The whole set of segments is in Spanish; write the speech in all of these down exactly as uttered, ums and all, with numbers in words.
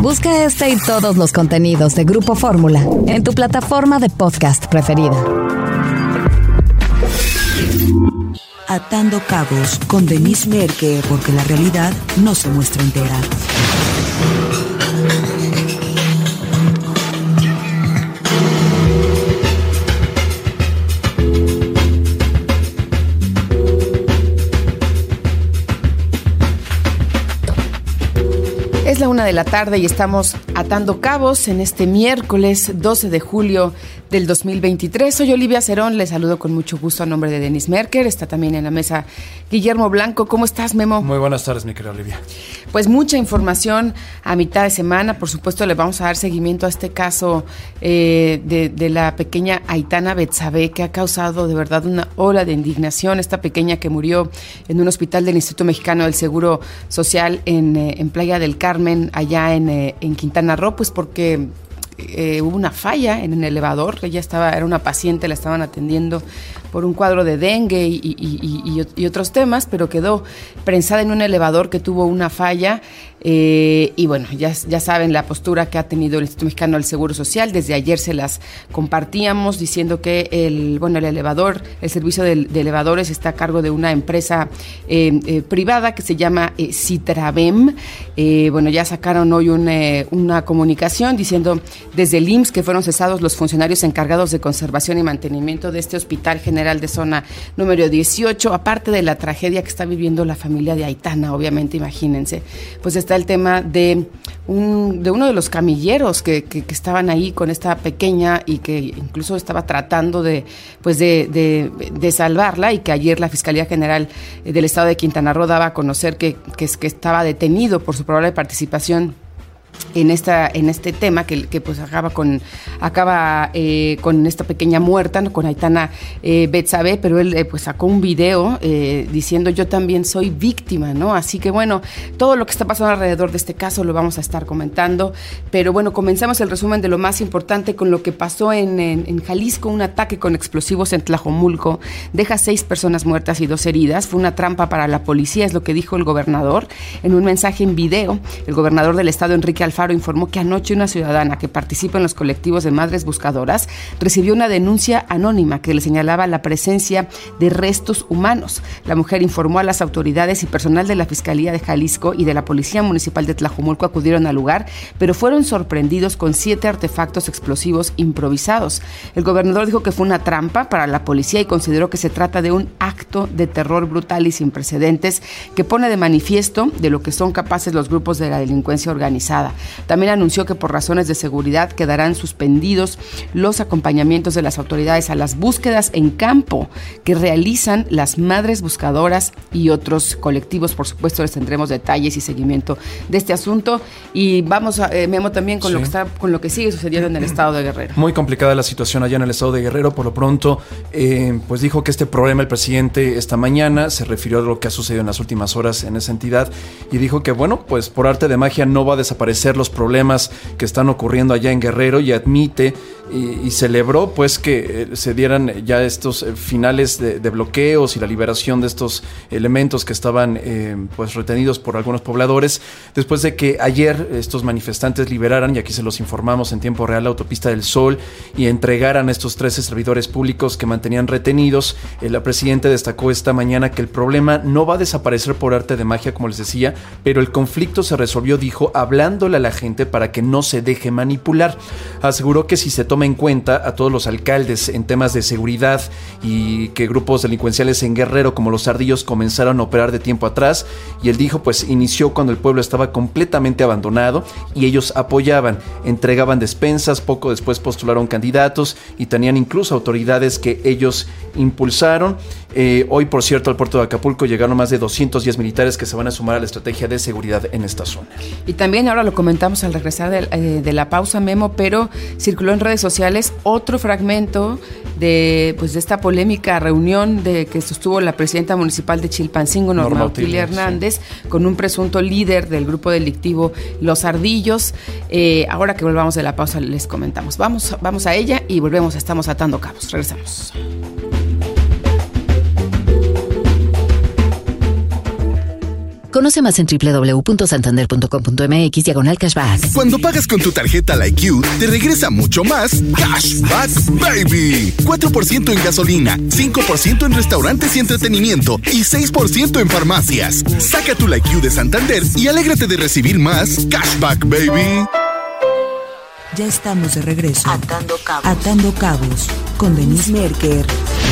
Busca este y todos los contenidos de Grupo Fórmula en tu plataforma de podcast preferida. Atando cabos con Denise Merker, porque la realidad no se muestra entera. Es la una de la tarde y estamos atando cabos en este miércoles doce de julio del dos mil veintitrés. Soy Olivia Cerón, les saludo con mucho gusto a nombre de Denise Merker. Está también en la mesa Guillermo Blanco. ¿Cómo estás, Memo? Muy buenas tardes, mi querida Olivia. Pues mucha información a mitad de semana. Por supuesto, le vamos a dar seguimiento a este caso eh, de, de la pequeña Aitana Betsabe, que ha causado de verdad una ola de indignación. Esta pequeña que murió en un hospital del Instituto Mexicano del Seguro Social en, eh, en Playa del Carmen, allá en, eh, en Quintana Roo, pues porque eh, hubo una falla en el elevador. Ella estaba, era una paciente, la estaban atendiendo por un cuadro de dengue y, y, y, y, y otros temas, pero quedó prensada en un elevador que tuvo una falla. Eh, y bueno, ya, ya saben la postura que ha tenido el Instituto Mexicano del Seguro Social. Desde ayer se las compartíamos diciendo que el, bueno, el elevador, el servicio de, de elevadores está a cargo de una empresa eh, eh, privada que se llama eh, Citravem. Eh, bueno, ya sacaron hoy un, eh, una comunicación diciendo desde el I M S S que fueron cesados los funcionarios encargados de conservación y mantenimiento de este hospital general de zona número dieciocho, aparte de la tragedia que está viviendo la familia de Aitana, obviamente, imagínense. Pues está el tema de un de uno de los camilleros que, que, que estaban ahí con esta pequeña y que incluso estaba tratando de pues de, de, de salvarla, y que ayer la Fiscalía General del Estado de Quintana Roo daba a conocer que, que, que estaba detenido por su probable participación en esta en este tema que, que pues acaba con acaba eh, con esta pequeña muerta, ¿no? Con Aitana eh, Betsabe, pero él eh, pues sacó un video eh, diciendo yo también soy víctima, ¿no? Así que bueno, todo lo que está pasando alrededor de este caso lo vamos a estar comentando, pero bueno, comenzamos el resumen de lo más importante con lo que pasó en, en, en Jalisco. Un ataque con explosivos en Tlajomulco deja seis personas muertas y dos heridas. Fue una trampa para la policía, es lo que dijo el gobernador en un mensaje en video. El gobernador del estado, Enrique Alfaro, informó que anoche una ciudadana que participa en los colectivos de madres buscadoras recibió una denuncia anónima que le señalaba la presencia de restos humanos. La mujer informó a las autoridades y personal de la Fiscalía de Jalisco y de la Policía Municipal de Tlajomulco acudieron al lugar, pero fueron sorprendidos con siete artefactos explosivos improvisados. El gobernador dijo que fue una trampa para la policía y consideró que se trata de un acto de terror brutal y sin precedentes que pone de manifiesto de lo que son capaces los grupos de la delincuencia organizada. También anunció que por razones de seguridad quedarán suspendidos los acompañamientos de las autoridades a las búsquedas en campo que realizan las madres buscadoras y otros colectivos. Por supuesto, les tendremos detalles y seguimiento de este asunto. Y vamos, a, eh, Memo, también con, sí. lo que está, con lo que sigue sucediendo en el estado de Guerrero. Muy complicada la situación allá en el estado de Guerrero. Por lo pronto, eh, pues dijo que este problema el presidente esta mañana se refirió a lo que ha sucedido en las últimas horas en esa entidad y dijo que, bueno, pues por arte de magia no va a desaparecer los problemas que están ocurriendo allá en Guerrero, y admite y, y celebró pues que eh, se dieran ya estos eh, finales de, de bloqueos y la liberación de estos elementos que estaban eh, pues retenidos por algunos pobladores, después de que ayer estos manifestantes liberaran, y aquí se los informamos en tiempo real, la Autopista del Sol, y entregaran a estos trece servidores públicos que mantenían retenidos. Eh, la presidenta destacó esta mañana que el problema no va a desaparecer por arte de magia, como les decía, pero el conflicto se resolvió, dijo, hablándole a la gente para que no se deje manipular. Aseguró que si se toma en cuenta a todos los alcaldes en temas de seguridad y que grupos delincuenciales en Guerrero como los Ardillos comenzaron a operar de tiempo atrás, y él dijo pues inició cuando el pueblo estaba completamente abandonado y ellos apoyaban, entregaban despensas, poco después postularon candidatos y tenían incluso autoridades que ellos impulsaron. Eh, hoy, por cierto, al puerto de Acapulco llegaron más de doscientos diez militares que se van a sumar a la estrategia de seguridad en esta zona. Y también ahora lo comentamos al regresar de, eh, de la pausa, Memo, pero circuló en redes sociales otro fragmento de, pues, de esta polémica reunión de que sostuvo la presidenta municipal de Chilpancingo, Norma, Norma Otilia Hernández, sí. con un presunto líder del grupo delictivo Los Ardillos. Eh, ahora que volvamos de la pausa les comentamos. Vamos, vamos a ella y volvemos, estamos atando cabos. Regresamos. Conoce más en doble u doble u doble u punto santander punto com punto m x diagonal cashback. Cuando pagas con tu tarjeta Like You, te regresa mucho más Cashback Baby. cuatro por ciento en gasolina, cinco por ciento en restaurantes y entretenimiento y seis por ciento en farmacias. Saca tu Like You de Santander y alégrate de recibir más Cashback Baby. Ya estamos de regreso. Atando cabos. Atando cabos con Denise Merker.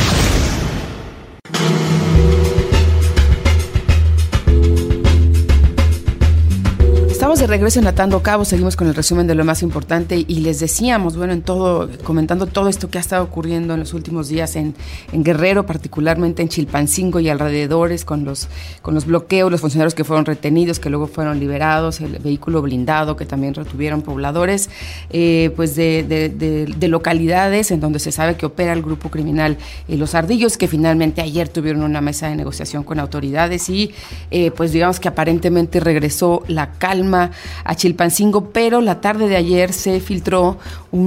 Estamos de regreso en Atando Cabos, seguimos con el resumen de lo más importante y les decíamos, bueno, en todo, comentando todo esto que ha estado ocurriendo en los últimos días en, en Guerrero, particularmente en Chilpancingo y alrededores, con los, con los bloqueos, los funcionarios que fueron retenidos, que luego fueron liberados, el vehículo blindado que también retuvieron pobladores, eh, pues de, de, de, de localidades en donde se sabe que opera el grupo criminal eh, Los Ardillos, que finalmente ayer tuvieron una mesa de negociación con autoridades y eh, pues digamos que aparentemente regresó la calma a Chilpancingo, pero la tarde de ayer se filtró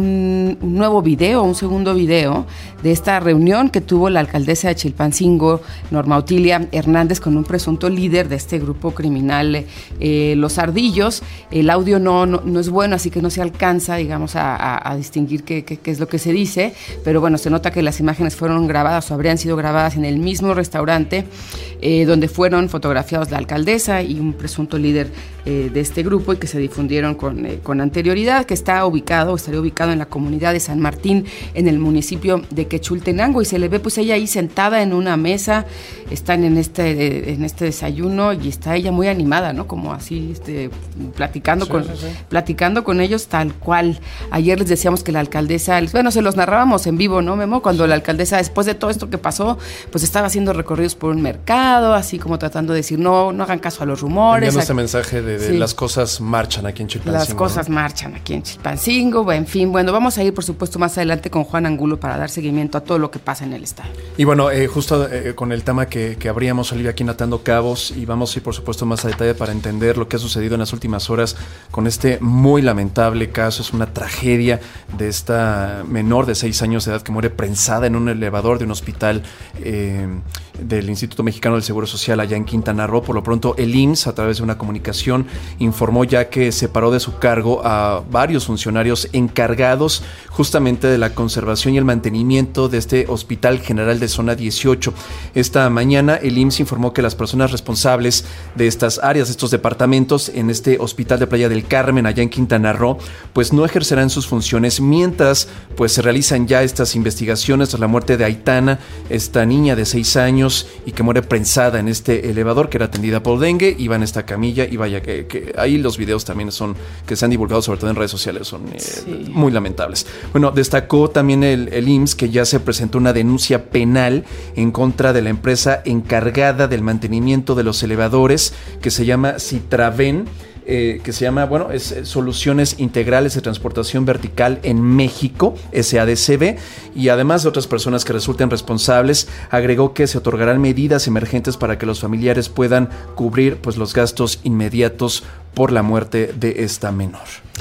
un, un nuevo video, un segundo video de esta reunión que tuvo la alcaldesa de Chilpancingo, Norma Otilia Hernández, con un presunto líder de este grupo criminal, eh, Los Ardillos. El audio no, no, no es bueno, así que no se alcanza, digamos, a, a, a distinguir qué, qué, qué es lo que se dice, pero bueno, se nota que las imágenes fueron grabadas o habrían sido grabadas en el mismo restaurante eh, donde fueron fotografiados la alcaldesa y un presunto líder eh, de este grupo y que se difundieron con, eh, con anterioridad, que está ubicado, estaría ubicado en la comunidad de San Martín, en el municipio de Quechultenango, y se le ve pues ella ahí sentada en una mesa, están en este, eh, en este desayuno y está ella muy animada, ¿no? Como así, este, platicando, sí, con, sí, sí. platicando con ellos tal cual. Ayer les decíamos que la alcaldesa, bueno, se los narrábamos en vivo, ¿no, Memo? Cuando la alcaldesa, después de todo esto que pasó, pues estaba haciendo recorridos por un mercado, así como tratando de decir, no, no hagan caso a los rumores. Enviando este mensaje de, de sí. las cosas marchan aquí en Chilpancingo. Las cosas ¿no? marchan aquí en Chilpancingo, en fin, bueno, vamos a ir por supuesto más adelante con Juan Angulo para dar seguimiento a todo lo que pasa en el estado. Y bueno, eh, justo eh, con el tema que, que abríamos, Olivia, aquí en Atando Cabos, y vamos a ir por supuesto más a detalle para entender lo que ha sucedido en las últimas horas con este muy lamentable caso. Es una tragedia de esta menor de seis años de edad que muere prensada en un elevador de un hospital eh, del Instituto Mexicano del Seguro Social allá en Quintana Roo. Por lo pronto el I M S S, a través de una comunicación, informó ya que separó de su cargo a varios funcionarios encargados justamente de la conservación y el mantenimiento de este Hospital General de Zona dieciocho. Esta mañana el I M S S informó que las personas responsables de estas áreas, de estos departamentos en este Hospital de Playa del Carmen allá en Quintana Roo, pues no ejercerán sus funciones mientras pues se realizan ya estas investigaciones tras la muerte de Aitana, esta niña de seis años y que muere prensada en este elevador, que era atendida por dengue, iba en esta camilla y vaya que, que ahí los videos también son, que se han divulgado sobre todo en redes sociales, son eh, sí. muy lamentables. Bueno, destacó también el, el I M S S que ya se presentó una denuncia penal en contra de la empresa encargada del mantenimiento de los elevadores, que se llama Citraven, Eh, que se llama, bueno, es Soluciones Integrales de Transportación Vertical en México, S A D C B, y además de otras personas que resulten responsables, agregó que se otorgarán medidas emergentes para que los familiares puedan cubrir pues los gastos inmediatos por la muerte de esta menor.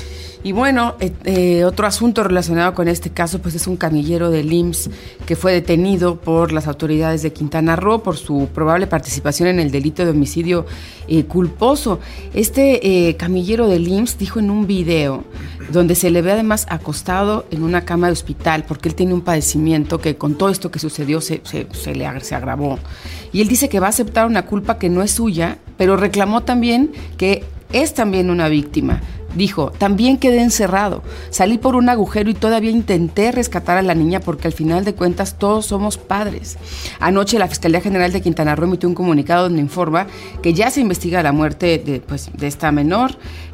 Y bueno, eh, eh, otro asunto relacionado con este caso, pues es un camillero del I M S S que fue detenido por las autoridades de Quintana Roo por su probable participación en el delito de homicidio eh, culposo. Este eh, camillero del I M S S dijo en un video, donde se le ve además acostado en una cama de hospital, porque él tiene un padecimiento que con todo esto que sucedió se, se, se le se agravó. Y él dice que va a aceptar una culpa que no es suya, pero reclamó también que es también una víctima. Dijo, también quedé encerrado, salí por un agujero y todavía intenté rescatar a la niña porque al final de cuentas todos somos padres. Anoche la Fiscalía General de Quintana Roo emitió un comunicado donde informa que ya se investiga la muerte de, pues, de esta menor,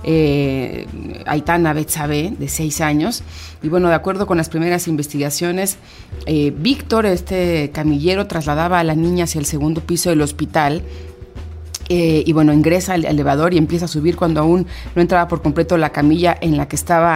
eh, Aitana Betsabe, de seis años. Y bueno, de acuerdo con las primeras investigaciones, eh, Víctor, este camillero, trasladaba a la niña hacia el segundo piso del hospital. Eh, y bueno, ingresa al elevador y empieza a subir cuando aún no entraba por completo la camilla en la que estaba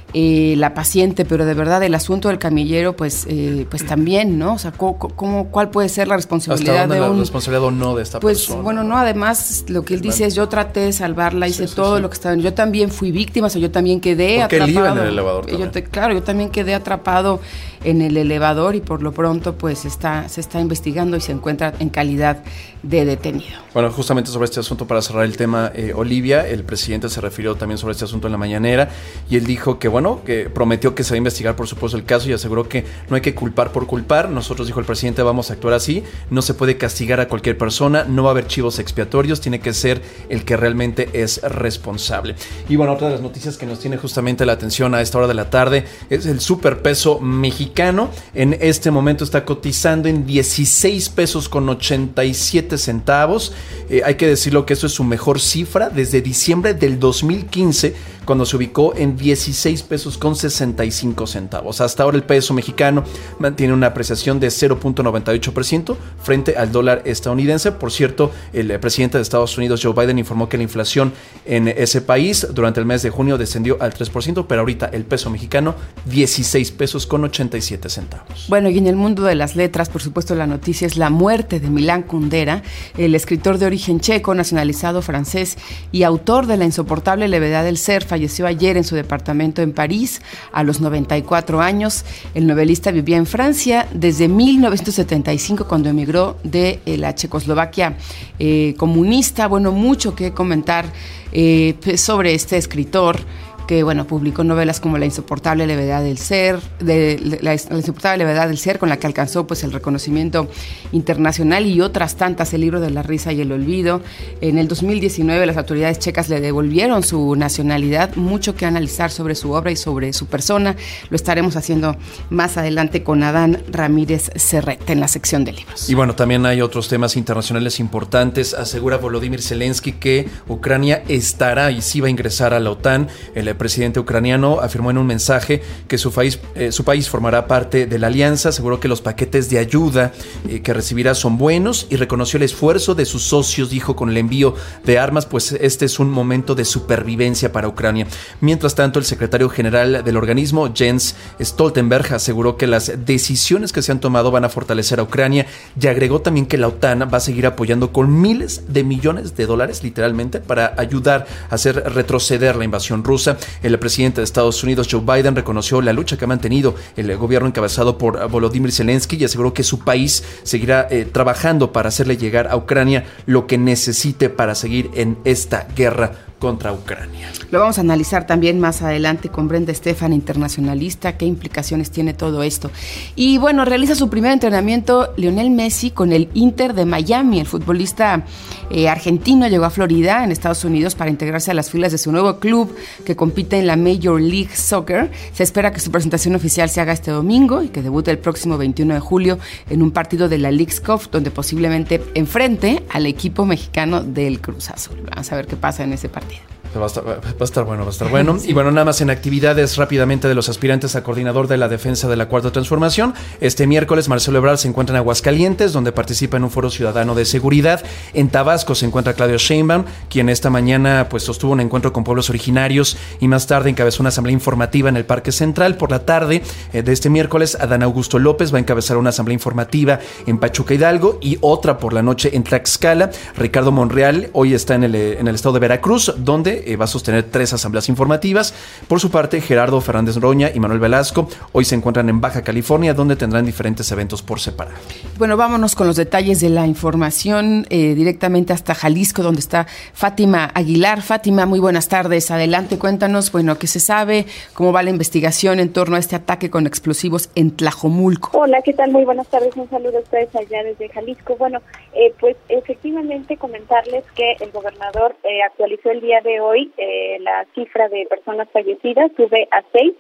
eh, la paciente, pero de verdad el asunto del camillero, pues eh, pues también, ¿no? O sea, ¿cómo, cómo, ¿cuál puede ser la responsabilidad ¿Hasta dónde de la un... responsabilidad o no de esta pues, persona? Pues bueno, no, además lo que él dice es yo traté de salvarla, hice sí, sí, todo sí. lo que estaba... Yo también fui víctima, o sea, yo también quedé Porque atrapado. Él iba en el elevador también. Yo te, claro, yo también quedé atrapado en el elevador y por lo pronto pues está, se está investigando y se encuentra en calidad de detenido. Bueno, justamente sobre este asunto, para cerrar el tema, eh, Olivia, el presidente se refirió también sobre este asunto en la mañanera y él dijo que, bueno, que prometió que se va a investigar, por supuesto, el caso y aseguró que no hay que culpar por culpar. Nosotros, dijo el presidente, vamos a actuar así, no se puede castigar a cualquier persona, no va a haber chivos expiatorios, tiene que ser el que realmente es responsable. Y bueno, otra de las noticias que nos tiene justamente la atención a esta hora de la tarde es el superpeso mexicano. En este momento está cotizando en dieciséis pesos con ochenta y siete centavos. Eh, hay que decirlo que esto es su mejor cifra desde diciembre del dos mil quince, cuando se ubicó en dieciséis pesos con sesenta y cinco centavos. Hasta ahora el peso mexicano mantiene una apreciación de cero punto noventa y ocho por ciento frente al dólar estadounidense. Por cierto, el presidente de Estados Unidos, Joe Biden, informó que la inflación en ese país durante el mes de junio descendió al tres por ciento, pero ahorita el peso mexicano dieciséis pesos con ochenta y siete centavos. Bueno, y en el mundo de las letras, por supuesto, la noticia es la muerte de Milán Kundera, el escritor de origen checo, nacionalizado francés y autor de La insoportable levedad del ser. Falleció ayer en su departamento en París a los noventa y cuatro años. El novelista vivía en Francia desde mil novecientos setenta y cinco, cuando emigró de eh, la Checoslovaquia eh, comunista. Bueno, mucho que comentar eh, sobre este escritor, que bueno, publicó novelas como La insoportable levedad del ser, de, la, la insoportable levedad del ser, con la que alcanzó pues el reconocimiento internacional, y otras tantas, El libro de la risa y el olvido. En el dos mil diecinueve las autoridades checas le devolvieron su nacionalidad. Mucho que analizar sobre su obra y sobre su persona. Lo estaremos haciendo más adelante con Adán Ramírez Serrete en la sección de libros. Y bueno, también hay otros temas internacionales importantes. Asegura Volodymyr Zelensky que Ucrania estará y sí va a ingresar a la OTAN. El presidente ucraniano afirmó en un mensaje que su país, eh, su país formará parte de la alianza. Aseguró que los paquetes de ayuda eh, que recibirá son buenos y reconoció el esfuerzo de sus socios, dijo, con el envío de armas, pues este es un momento de supervivencia para Ucrania. Mientras tanto, el secretario general del organismo, Jens Stoltenberg, aseguró que las decisiones que se han tomado van a fortalecer a Ucrania y agregó también que la OTAN va a seguir apoyando con miles de millones de dólares, literalmente, para ayudar a hacer retroceder la invasión rusa. El presidente de Estados Unidos, Joe Biden, reconoció la lucha que ha mantenido el gobierno encabezado por Volodymyr Zelensky y aseguró que su país seguirá eh, trabajando para hacerle llegar a Ucrania lo que necesite para seguir en esta guerra contra Ucrania. Lo vamos a analizar también más adelante con Brenda Estefan, internacionalista, qué implicaciones tiene todo esto. Y bueno, realiza su primer entrenamiento Lionel Messi con el Inter de Miami. El futbolista eh, argentino llegó a Florida, en Estados Unidos, para integrarse a las filas de su nuevo club que compite en la Major League Soccer. Se espera que su presentación oficial se haga este domingo y que debute el próximo veintiuno de julio en un partido de la League's Cup, donde posiblemente enfrente al equipo mexicano del Cruz Azul. Vamos a ver qué pasa en ese partido. Va a, estar, va a estar bueno, va a estar bueno. Sí. Y bueno, nada más en actividades rápidamente de los aspirantes a coordinador de la defensa de la Cuarta Transformación. Este miércoles Marcelo Ebrard se encuentra en Aguascalientes, donde participa en un foro ciudadano de seguridad. En Tabasco se encuentra Claudio Sheinbaum, quien esta mañana pues sostuvo un encuentro con pueblos originarios y más tarde encabezó una asamblea informativa en el Parque Central. Por la tarde eh, de este miércoles, Adán Augusto López va a encabezar una asamblea informativa en Pachuca Hidalgo y otra por la noche en Tlaxcala. Ricardo Monreal hoy está en el, en el estado de Veracruz, donde Eh, va a sostener tres asambleas informativas. Por su parte, Gerardo Fernández Roña y Manuel Velasco hoy se encuentran en Baja California, donde tendrán diferentes eventos por separado. Bueno, vámonos con los detalles de la información eh, directamente hasta Jalisco, donde está Fátima Aguilar. Fátima, muy buenas tardes. Adelante, cuéntanos, bueno, qué se sabe, cómo va la investigación en torno a este ataque con explosivos en Tlajomulco. Hola, ¿qué tal? Muy buenas tardes. Un saludo a ustedes allá desde Jalisco. Bueno, eh, pues efectivamente comentarles que el gobernador eh, actualizó el día de hoy Hoy eh, la cifra de personas fallecidas sube a seis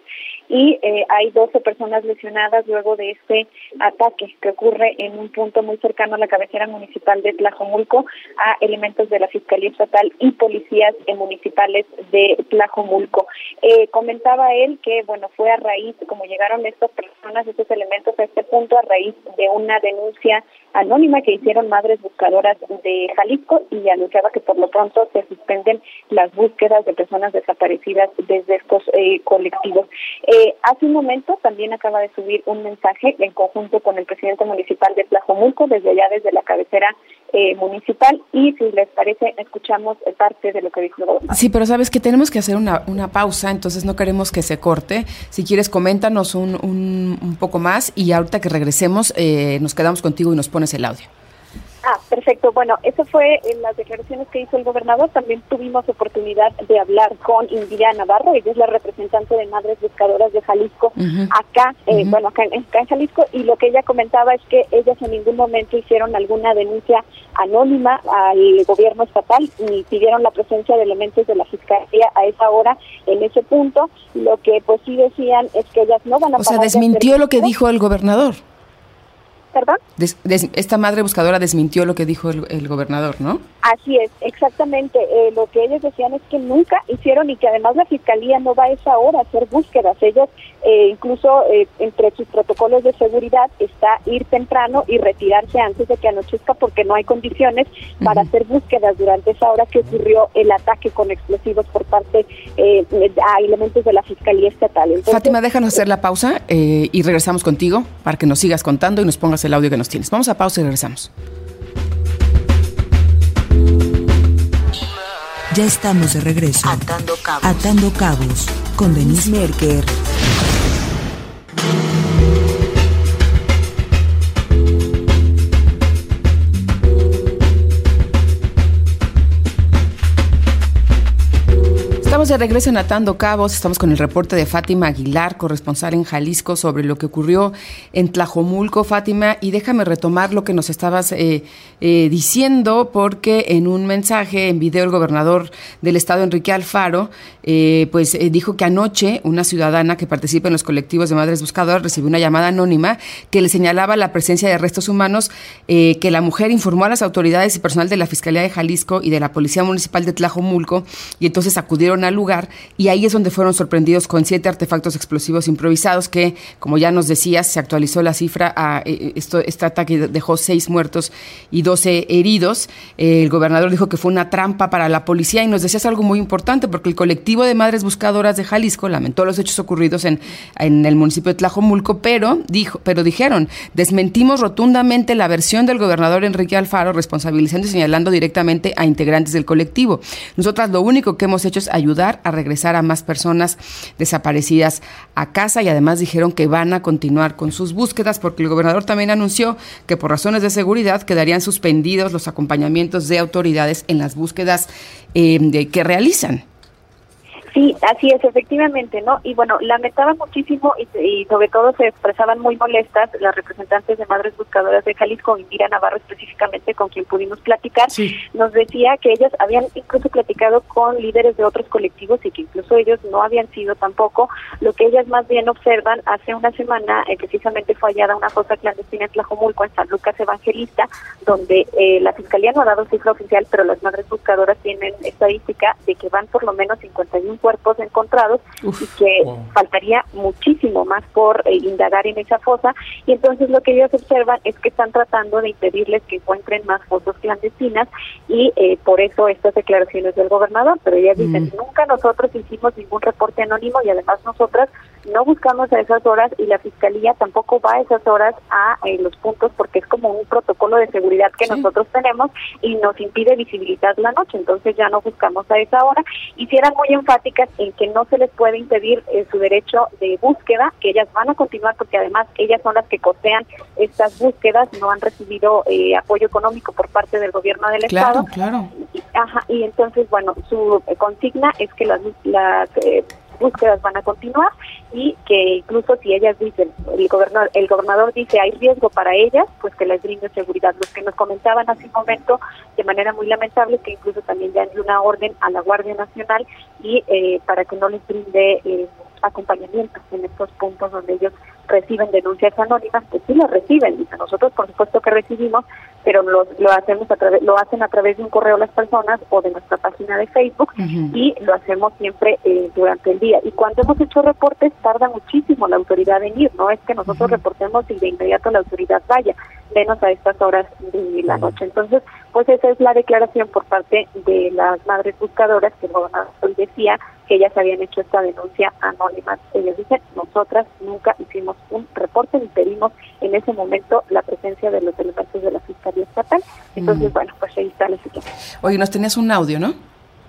y eh, hay doce personas lesionadas luego de este ataque que ocurre en un punto muy cercano a la cabecera municipal de Tlajomulco a elementos de la Fiscalía Estatal y policías municipales de Tlajomulco. Eh, comentaba él que, bueno, fue a raíz, como llegaron estas personas, estos elementos a este punto, a raíz de una denuncia anónima que hicieron Madres Buscadoras de Jalisco, y anunciaba que por lo pronto se suspenden las búsquedas de personas desaparecidas desde estos eh, colectivos. Eh, hace un momento también acaba de subir un mensaje en conjunto con el presidente municipal de Tlajomulco, desde allá, desde la cabecera eh, municipal, y si les parece, escuchamos parte de lo que dijo el gobernador. Sí, pero sabes que tenemos que hacer una, una pausa, entonces no queremos que se corte. Si quieres, coméntanos un, un, un poco más, y ahorita que regresemos eh, nos quedamos contigo y nos pones el audio. Ah, perfecto. Bueno, eso fue en las declaraciones que hizo el gobernador. También tuvimos oportunidad de hablar con Indira Navarro, ella es la representante de Madres Buscadoras de Jalisco, uh-huh. acá, eh, uh-huh. bueno, acá en, acá en Jalisco, y lo que ella comentaba es que ellas en ningún momento hicieron alguna denuncia anónima al gobierno estatal, ni pidieron la presencia de elementos de la Fiscalía a esa hora en ese punto. Lo que pues sí decían es que ellas no van a... O sea, desmintió lo que dijo el gobernador. ¿Perdón? Des, des, esta madre buscadora desmintió lo que dijo el, el gobernador, ¿no? Así es, exactamente. Eh, lo que ellos decían es que nunca hicieron, y que además la Fiscalía no va a esa hora a hacer búsquedas. Ellos, eh, incluso eh, entre sus protocolos de seguridad está ir temprano y retirarse antes de que anochezca, porque no hay condiciones uh-huh. para hacer búsquedas durante esa hora que ocurrió el ataque con explosivos por parte eh, a elementos de la Fiscalía Estatal. Entonces, Fátima, déjanos hacer la pausa eh, y regresamos contigo para que nos sigas contando y nos pongas el audio que nos tienes. Vamos a pausa y regresamos. Ya estamos de regreso. Atando Cabos. Atando Cabos con Denise Merker. Estamos de regreso en Atando Cabos, estamos con el reporte de Fátima Aguilar, corresponsal en Jalisco, sobre lo que ocurrió en Tlajomulco. Fátima, y déjame retomar lo que nos estabas eh, eh, diciendo, porque en un mensaje en video el gobernador del estado, Enrique Alfaro, eh, pues eh, dijo que anoche una ciudadana que participa en los colectivos de Madres Buscadoras recibió una llamada anónima que le señalaba la presencia de restos humanos, eh, que la mujer informó a las autoridades y personal de la Fiscalía de Jalisco y de la Policía Municipal de Tlajomulco, y entonces acudieron al lugar, y ahí es donde fueron sorprendidos con siete artefactos explosivos improvisados que, como ya nos decías, se actualizó la cifra a eh, esto, este ataque dejó seis muertos y doce heridos. Eh, el gobernador dijo que fue una trampa para la policía, y nos decías algo muy importante, porque el colectivo de Madres Buscadoras de Jalisco lamentó los hechos ocurridos en, en el municipio de Tlajomulco, pero dijo, pero dijeron, desmentimos rotundamente la versión del gobernador Enrique Alfaro, responsabilizando y señalando directamente a integrantes del colectivo. Nosotras lo único que hemos hecho es ayudar a regresar a más personas desaparecidas a casa, y además dijeron que van a continuar con sus búsquedas, porque el gobernador también anunció que por razones de seguridad quedarían suspendidos los acompañamientos de autoridades en las búsquedas eh, de, que realizan. Sí, así es, efectivamente, ¿no? Y bueno, lamentaban muchísimo y, y sobre todo se expresaban muy molestas las representantes de Madres Buscadoras de Jalisco, Indira Navarro específicamente, con quien pudimos platicar. Sí. Nos decía que ellas habían incluso platicado con líderes de otros colectivos y que incluso ellos no habían sido tampoco. Lo que ellas más bien observan, hace una semana eh, precisamente fue hallada una fosa clandestina en Tlajomulco, en San Lucas Evangelista, donde eh, la Fiscalía no ha dado cifra oficial, pero las Madres Buscadoras tienen estadística de que van por lo menos cincuenta y uno cuerpos encontrados. Uf, y que wow. faltaría muchísimo más por eh, indagar en esa fosa, y entonces lo que ellos observan es que están tratando de impedirles que encuentren más fosas clandestinas, y eh, por eso estas declaraciones del gobernador. Pero ellas mm. dicen, nunca nosotros hicimos ningún reporte anónimo, y además nosotras no buscamos a esas horas, y la Fiscalía tampoco va a esas horas a eh, los puntos, porque es como un protocolo de seguridad que sí. nosotros tenemos y nos impide visibilizar la noche, entonces ya no buscamos a esa hora. Y si eran muy enfáticas en que no se les puede impedir eh, su derecho de búsqueda, que ellas van a continuar, porque además ellas son las que costean estas búsquedas, no han recibido eh, apoyo económico por parte del gobierno del claro, estado. Claro, y, ajá, y entonces, bueno, su eh, consigna es que las, las eh, búsquedas van a continuar, y que incluso si ellas dicen, el gobernador, el gobernador dice hay riesgo para ellas, pues que les brinde seguridad. Los que nos comentaban hace un momento de manera muy lamentable que incluso también ya envió una orden a la Guardia Nacional y eh, para que no les brinde eh, acompañamiento en estos puntos donde ellos reciben denuncias anónimas, que sí las reciben, dice, nosotros por supuesto que recibimos, pero lo, lo hacemos a través, lo hacen a través de un correo las personas o de nuestra página de Facebook, uh-huh. y lo hacemos siempre eh, durante el día. Y cuando hemos hecho reportes tarda muchísimo la autoridad en ir, no es que nosotros uh-huh. reportemos y de inmediato la autoridad vaya, menos a estas horas de la noche. Entonces, pues esa es la declaración por parte de las madres buscadoras, que el gobernador decía que ellas habían hecho esta denuncia anónima. Ellos dicen, nosotras nunca hicimos un reporte ni pedimos en ese momento la presencia de los elementos de la Fiscalía Estatal. Entonces, mm. bueno, pues ahí está la situación. Oye, nos tenías un audio, ¿no?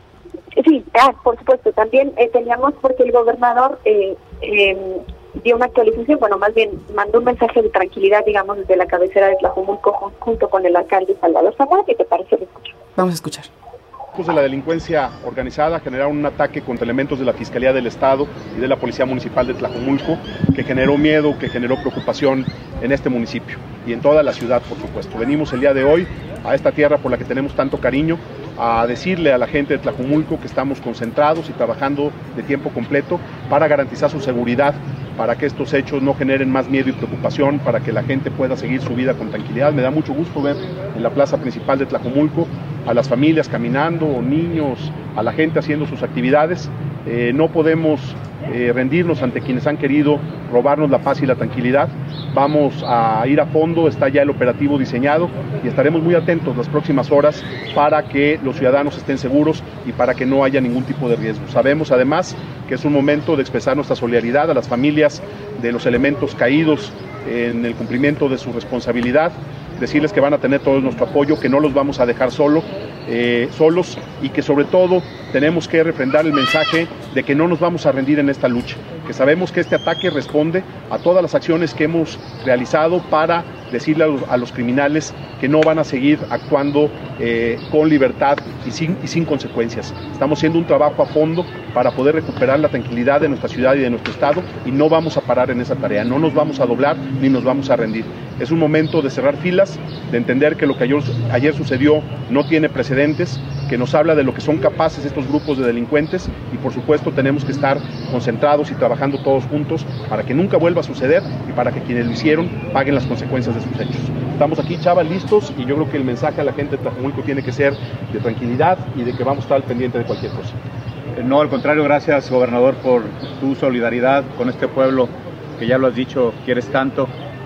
Sí, ah, por supuesto, también eh, teníamos, porque el gobernador eh, eh, dio una actualización, bueno, más bien mandó un mensaje de tranquilidad, digamos, desde la cabecera de Tlajomulco junto con el alcalde Salvador Zamora. ¿Qué te parece? Lo escucho. Vamos a escuchar. De la delincuencia organizada generaron un ataque contra elementos de la Fiscalía del Estado y de la Policía Municipal de Tlajomulco, que generó miedo, que generó preocupación en este municipio y en toda la ciudad, por supuesto. Venimos el día de hoy a esta tierra por la que tenemos tanto cariño, a decirle a la gente de Tlajomulco que estamos concentrados y trabajando de tiempo completo para garantizar su seguridad, para que estos hechos no generen más miedo y preocupación, para que la gente pueda seguir su vida con tranquilidad. Me da mucho gusto ver en la plaza principal de Tlajomulco a las familias caminando, niños, a la gente haciendo sus actividades. Eh, no podemos eh, rendirnos ante quienes han querido robarnos la paz y la tranquilidad. Vamos a ir a fondo, está ya el operativo diseñado y estaremos muy atentos las próximas horas para que los ciudadanos estén seguros y para que no haya ningún tipo de riesgo. Sabemos además que es un momento de expresar nuestra solidaridad a las familias de los elementos caídos en el cumplimiento de su responsabilidad, decirles que van a tener todo nuestro apoyo, que no los vamos a dejar solo, eh, solos y que sobre todo tenemos que refrendar el mensaje de que no nos vamos a rendir en esta lucha, que sabemos que este ataque responde a todas las acciones que hemos realizado para decirle a los, a los criminales que no van a seguir actuando eh, con libertad y sin, y sin consecuencias. Estamos haciendo un trabajo a fondo para poder recuperar la tranquilidad de nuestra ciudad y de nuestro estado y no vamos a parar en esa tarea, no nos vamos a doblar ni nos vamos a rendir. Es un momento de cerrar filas, de entender que lo que ayer, ayer sucedió no tiene precedentes, que nos habla de lo que son capaces estos grupos de delincuentes y por supuesto tenemos que estar concentrados y trabajando todos juntos para que nunca vuelva a suceder y para que quienes lo hicieron paguen las consecuencias de sus hechos. Estamos aquí, Chava, listos y yo creo que el mensaje a la gente de Tlajomulco tiene que ser de tranquilidad y de que vamos a estar al pendiente de cualquier cosa. No, al contrario, gracias, gobernador, por tu solidaridad con este pueblo que ya lo has dicho, quieres tanto,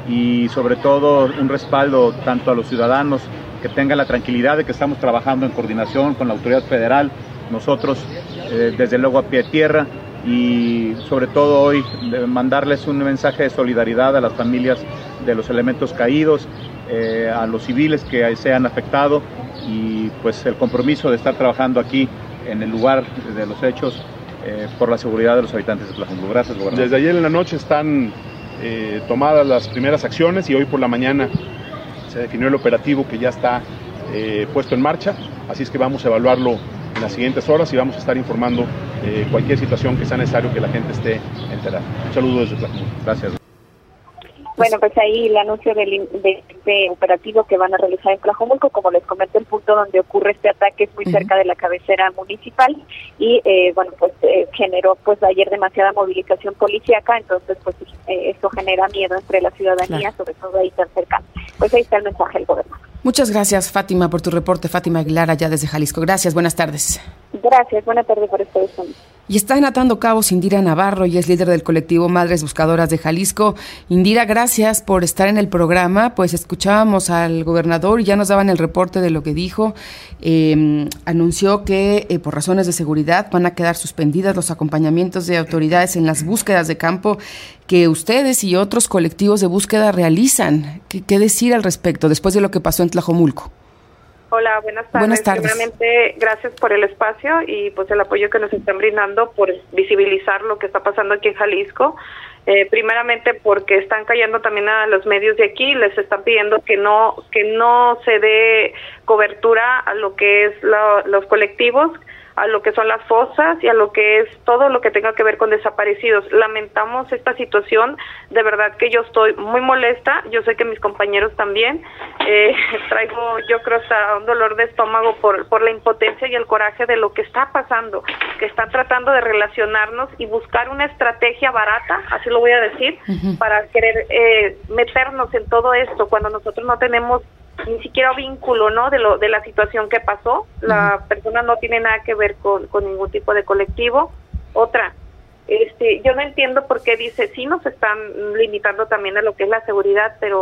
y sobre todo un respaldo tanto a los ciudadanos, que tengan la tranquilidad de que estamos trabajando en coordinación con la autoridad federal, nosotros eh, desde luego a pie de tierra, y sobre todo hoy mandarles un mensaje de solidaridad a las familias de los elementos caídos, eh, a los civiles que se han afectado y pues el compromiso de estar trabajando aquí en el lugar de los hechos eh, por la seguridad de los habitantes de Tlajomulco. Gracias, gobernador. Desde ayer en la noche están eh, tomadas las primeras acciones y hoy por la mañana se definió el operativo que ya está eh, puesto en marcha, así es que vamos a evaluarlo en las siguientes horas y vamos a estar informando eh, cualquier situación que sea necesario que la gente esté enterada. Un saludo desde Tlajomulco. Gracias. Bueno, pues ahí el anuncio del, de este operativo que van a realizar en Tlajomulco, como les comenté, el punto donde ocurre este ataque es muy cerca de la cabecera municipal y eh, bueno, pues eh, generó pues ayer demasiada movilización policíaca, entonces pues eh, esto genera miedo entre la ciudadanía, claro, sobre todo ahí tan cercano. Pues ahí está el mensaje del gobernador. Muchas gracias, Fátima, por tu reporte. Fátima Aguilar, allá desde Jalisco. Gracias, buenas tardes. Gracias, buenas tardes por estar disponible. Y está en Atando Cabos Indira Navarro, y es líder del colectivo Madres Buscadoras de Jalisco. Indira, gracias por estar en el programa. Pues escuchábamos al gobernador y ya nos daban el reporte de lo que dijo. Eh, anunció que eh, por razones de seguridad van a quedar suspendidas los acompañamientos de autoridades en las búsquedas de campo que ustedes y otros colectivos de búsqueda realizan. ¿Qué, qué decir al respecto después de lo que pasó en Tlajomulco? Hola, buenas tardes. Buenas tardes. Primeramente, gracias por el espacio y pues el apoyo que nos están brindando por visibilizar lo que está pasando aquí en Jalisco. Eh, primeramente porque están cayendo también a los medios de aquí, les están pidiendo que no que no se dé cobertura a lo que es la, los colectivos, a lo que son las fosas y a lo que es todo lo que tenga que ver con desaparecidos. Lamentamos esta situación, de verdad que yo estoy muy molesta, yo sé que mis compañeros también, eh, traigo yo creo hasta un dolor de estómago por, por la impotencia y el coraje de lo que está pasando, que están tratando de relacionarnos y buscar una estrategia barata, así lo voy a decir, uh-huh. para querer eh, meternos en todo esto cuando nosotros no tenemos ni siquiera vínculo, ¿no? De lo de la situación que pasó. La uh-huh. persona no tiene nada que ver con, con ningún tipo de colectivo. Otra, este, yo no entiendo por qué dice, sí nos están limitando también a lo que es la seguridad, pero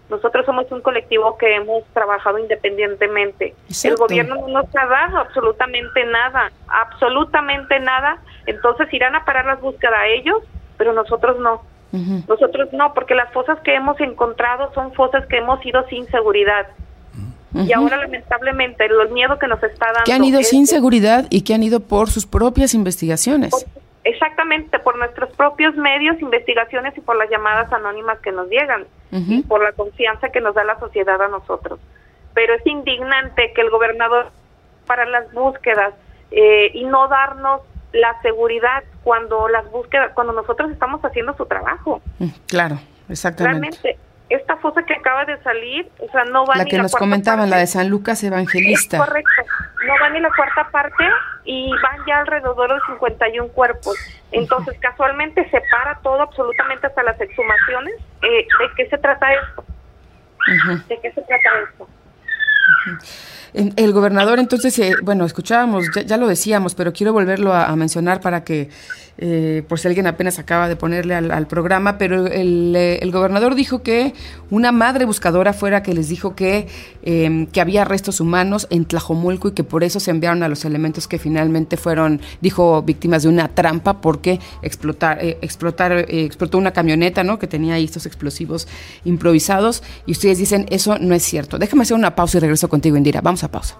Nosotros somos un colectivo que hemos trabajado independientemente. Exacto. El gobierno no nos ha dado absolutamente nada, absolutamente nada. Entonces irán a parar las búsquedas a ellos, pero nosotros no. Uh-huh. Nosotros no, porque las fosas que hemos encontrado son fosas que hemos ido sin seguridad. Uh-huh. Y ahora lamentablemente el miedo que nos está dando... Que han ido es sin seguridad y que han ido por sus propias investigaciones. Por, exactamente, por nuestros propios medios, investigaciones y por las llamadas anónimas que nos llegan. Uh-huh. Y por la confianza que nos da la sociedad a nosotros. Pero es indignante que el gobernador para las búsquedas eh, y no darnos la seguridad cuando las búsquedas, cuando nosotros estamos haciendo su trabajo. Claro, exactamente. Realmente, esta fosa que acaba de salir, o sea, no va la ni que la nos cuarta comentaban, parte. La de San Lucas Evangelista. Es correcto, no va ni la cuarta parte y van ya alrededor de cincuenta y un cuerpos. Entonces, uh-huh. casualmente se para todo, absolutamente hasta las exhumaciones. Eh, ¿De qué se trata esto? Uh-huh. ¿De qué se trata esto? Uh-huh. El gobernador, entonces, eh, bueno, escuchábamos, ya, ya lo decíamos, pero quiero volverlo a, a mencionar para que, eh, por si alguien apenas acaba de ponerle al, al programa, pero el, el gobernador dijo que una madre buscadora fuera que les dijo que, eh, que había restos humanos en Tlajomulco y que por eso se enviaron a los elementos que finalmente fueron, dijo, víctimas de una trampa porque explotar, eh, explotar, eh, explotó una camioneta, ¿no?, que tenía ahí estos explosivos improvisados, y ustedes dicen, eso no es cierto. Déjame hacer una pausa y regreso contigo, Indira. Vamos a pausa.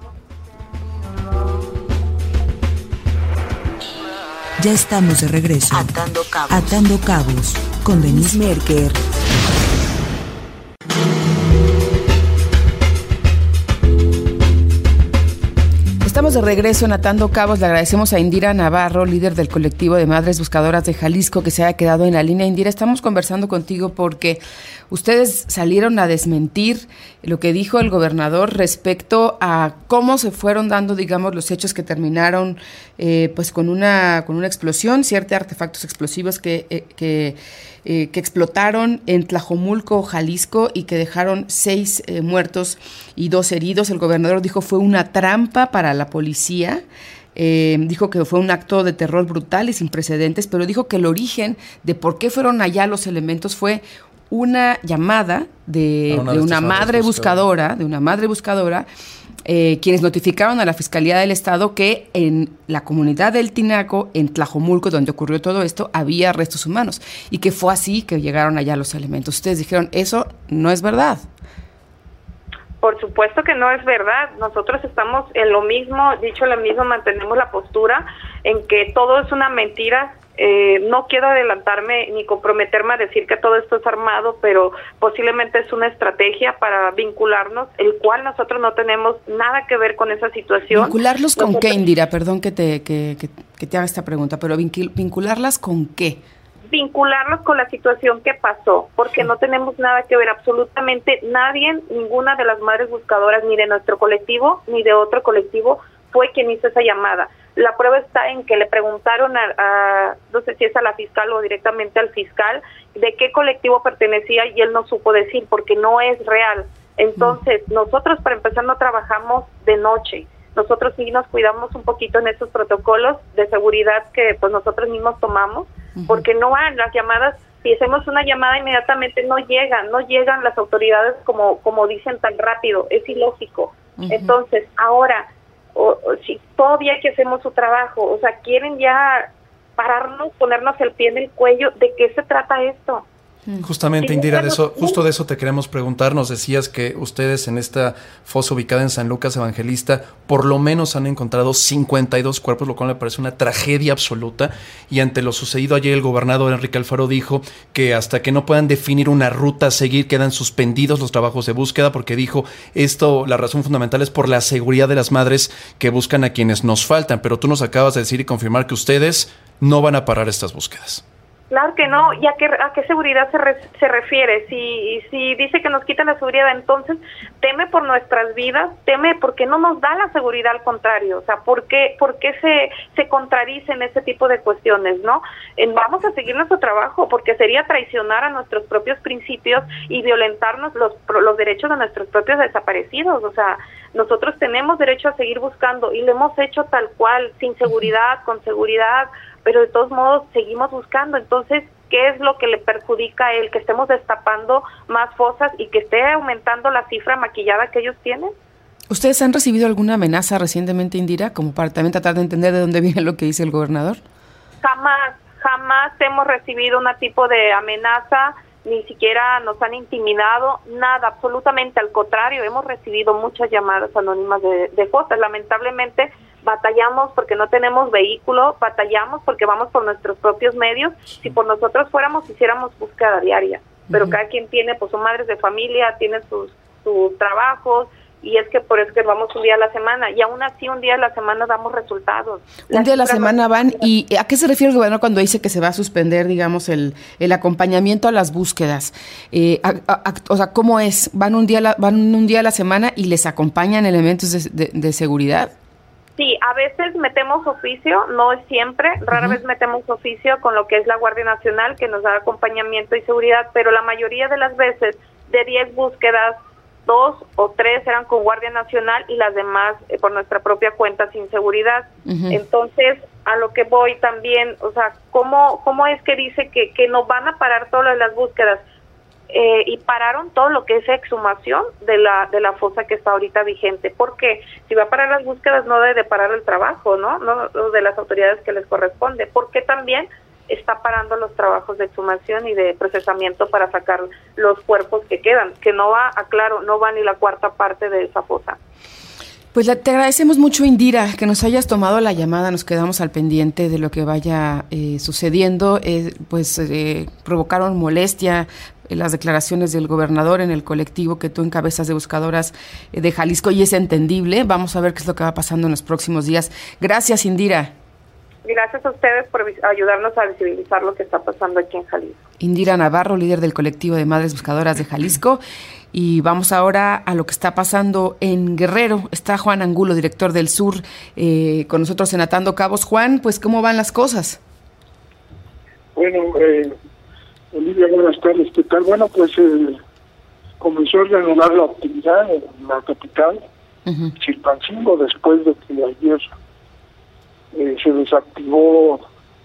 Ya estamos de regreso. Atando Cabos. Atando Cabos con Denise Merker. Estamos de regreso en Atando Cabos. Le agradecemos a Indira Navarro, líder del colectivo de Madres Buscadoras de Jalisco, que se haya quedado en la línea. Indira, estamos conversando contigo porque ustedes salieron a desmentir lo que dijo el gobernador respecto a cómo se fueron dando, digamos, los hechos que terminaron eh, pues con una con una explosión, ciertos artefactos explosivos que, eh, que, eh, que explotaron en Tlajomulco, Jalisco, y que dejaron seis eh, muertos y dos heridos. El gobernador dijo fue una trampa para la policía. Eh, dijo que fue un acto de terror brutal y sin precedentes, pero dijo que el origen de por qué fueron allá los elementos fue una llamada de una, de una madre buscadora, de una madre buscadora, eh, quienes notificaron a la Fiscalía del Estado que en la comunidad del Tinaco, en Tlajomulco, donde ocurrió todo esto, había restos humanos, y que fue así que llegaron allá los elementos. Ustedes dijeron, eso no es verdad. Por supuesto que no es verdad. Nosotros estamos en lo mismo, dicho lo mismo, mantenemos la postura en que todo es una mentira. Eh, no quiero adelantarme ni comprometerme a decir que todo esto es armado, pero posiblemente es una estrategia para vincularnos, el cual nosotros no tenemos nada que ver con esa situación. ¿Vincularlos con nosotros, qué, Indira? Perdón que te, que, que, que te haga esta pregunta, pero ¿vincularlas con qué? Vincularlos con la situación que pasó, porque no tenemos nada que ver, absolutamente nadie, ninguna de las madres buscadoras, ni de nuestro colectivo, ni de otro colectivo, fue quien hizo esa llamada. La prueba está en que le preguntaron a, a, no sé si es a la fiscal o directamente al fiscal, de qué colectivo pertenecía y él no supo decir, porque no es real. Entonces, mm. nosotros para empezar no trabajamos de noche. Nosotros sí nos cuidamos un poquito en esos protocolos de seguridad que pues nosotros mismos tomamos, uh-huh. porque no van las llamadas, si hacemos una llamada inmediatamente no llegan, no llegan las autoridades como como dicen tan rápido, es ilógico. Uh-huh. Entonces, ahora, o, o, si todavía que hacemos su trabajo, o sea, quieren ya pararnos, ponernos el pie en el cuello, ¿de qué se trata esto? Justamente, Indira, de eso, justo de eso te queremos preguntar. Nos decías que ustedes en esta fosa ubicada en San Lucas Evangelista por lo menos han encontrado cincuenta y dos cuerpos, lo cual me parece una tragedia absoluta, y ante lo sucedido ayer el gobernador Enrique Alfaro dijo que hasta que no puedan definir una ruta a seguir quedan suspendidos los trabajos de búsqueda, porque dijo esto, la razón fundamental es por la seguridad de las madres que buscan a quienes nos faltan, pero tú nos acabas de decir y confirmar que ustedes no van a parar estas búsquedas. Claro que no. ¿Y a qué, a qué seguridad se, re, se refiere? Si, si dice que nos quitan la seguridad, entonces teme por nuestras vidas, teme porque no nos da la seguridad, al contrario. O sea, ¿por qué, por qué se, se contradicen ese tipo de cuestiones, no? En, vamos a seguir nuestro trabajo, porque sería traicionar a nuestros propios principios y violentarnos los, los derechos de nuestros propios desaparecidos. O sea, nosotros tenemos derecho a seguir buscando y lo hemos hecho tal cual, sin seguridad, con seguridad, pero de todos modos seguimos buscando. Entonces, qué es lo que le perjudica a él, que estemos destapando más fosas y que esté aumentando la cifra maquillada que ellos tienen. ¿Ustedes han recibido alguna amenaza recientemente, Indira, como para también tratar de entender de dónde viene lo que dice el gobernador? Jamás, jamás hemos recibido un tipo de amenaza, ni siquiera nos han intimidado, nada, absolutamente al contrario, hemos recibido muchas llamadas anónimas de, de fosas. Lamentablemente batallamos porque no tenemos vehículo, batallamos porque vamos por nuestros propios medios. Si por nosotros fuéramos, hiciéramos búsqueda diaria, pero uh-huh. cada quien tiene, pues son madres de familia, tiene sus, sus trabajos, y es que por eso que vamos un día a la semana, y aún así un día a la semana damos resultados. Un día a la semana van, ¿y a qué se refiere el gobernador cuando dice que se va a suspender, digamos, el, el acompañamiento a las búsquedas? Eh, a, a, o sea, ¿cómo es? ¿Van un día a la, van un día a la semana y les acompañan elementos de, de, de seguridad? Sí, a veces metemos oficio, no es siempre, rara uh-huh. vez metemos oficio con lo que es la Guardia Nacional, que nos da acompañamiento y seguridad, pero la mayoría de las veces, de diez búsquedas, dos o tres eran con Guardia Nacional y las demás eh, por nuestra propia cuenta sin seguridad. Uh-huh. Entonces, a lo que voy también, o sea, ¿cómo, cómo es que dice que, que no van a parar todas las búsquedas? Eh, y pararon todo lo que es exhumación de la de la fosa que está ahorita vigente. ¿Por qué? Si va a parar las búsquedas, no debe de parar el trabajo, ¿no? No de las autoridades que les corresponde. ¿Por qué también está parando los trabajos de exhumación y de procesamiento para sacar los cuerpos que quedan? Que no va, aclaro, no va ni la cuarta parte de esa fosa. Pues la, te agradecemos mucho, Indira, que nos hayas tomado la llamada. Nos quedamos al pendiente de lo que vaya eh, sucediendo. Eh, pues eh, provocaron molestia eh, las declaraciones del gobernador en el colectivo que tú encabezas de buscadoras eh, de Jalisco, y es entendible. Vamos a ver qué es lo que va pasando en los próximos días. Gracias, Indira. Gracias a ustedes por ayudarnos a visibilizar lo que está pasando aquí en Jalisco. Indira Navarro, líder del colectivo de Madres Buscadoras de Jalisco. Y vamos ahora a lo que está pasando en Guerrero. Está Juan Angulo, director del Sur, eh, con nosotros en Atando Cabos. Juan, pues, ¿cómo van las cosas? Bueno, eh, Olivia, buenas tardes. ¿Qué tal? Bueno, pues eh, comenzó a reanudar la actividad en la capital, uh-huh. Chilpancingo, después de que ayer eh, se desactivó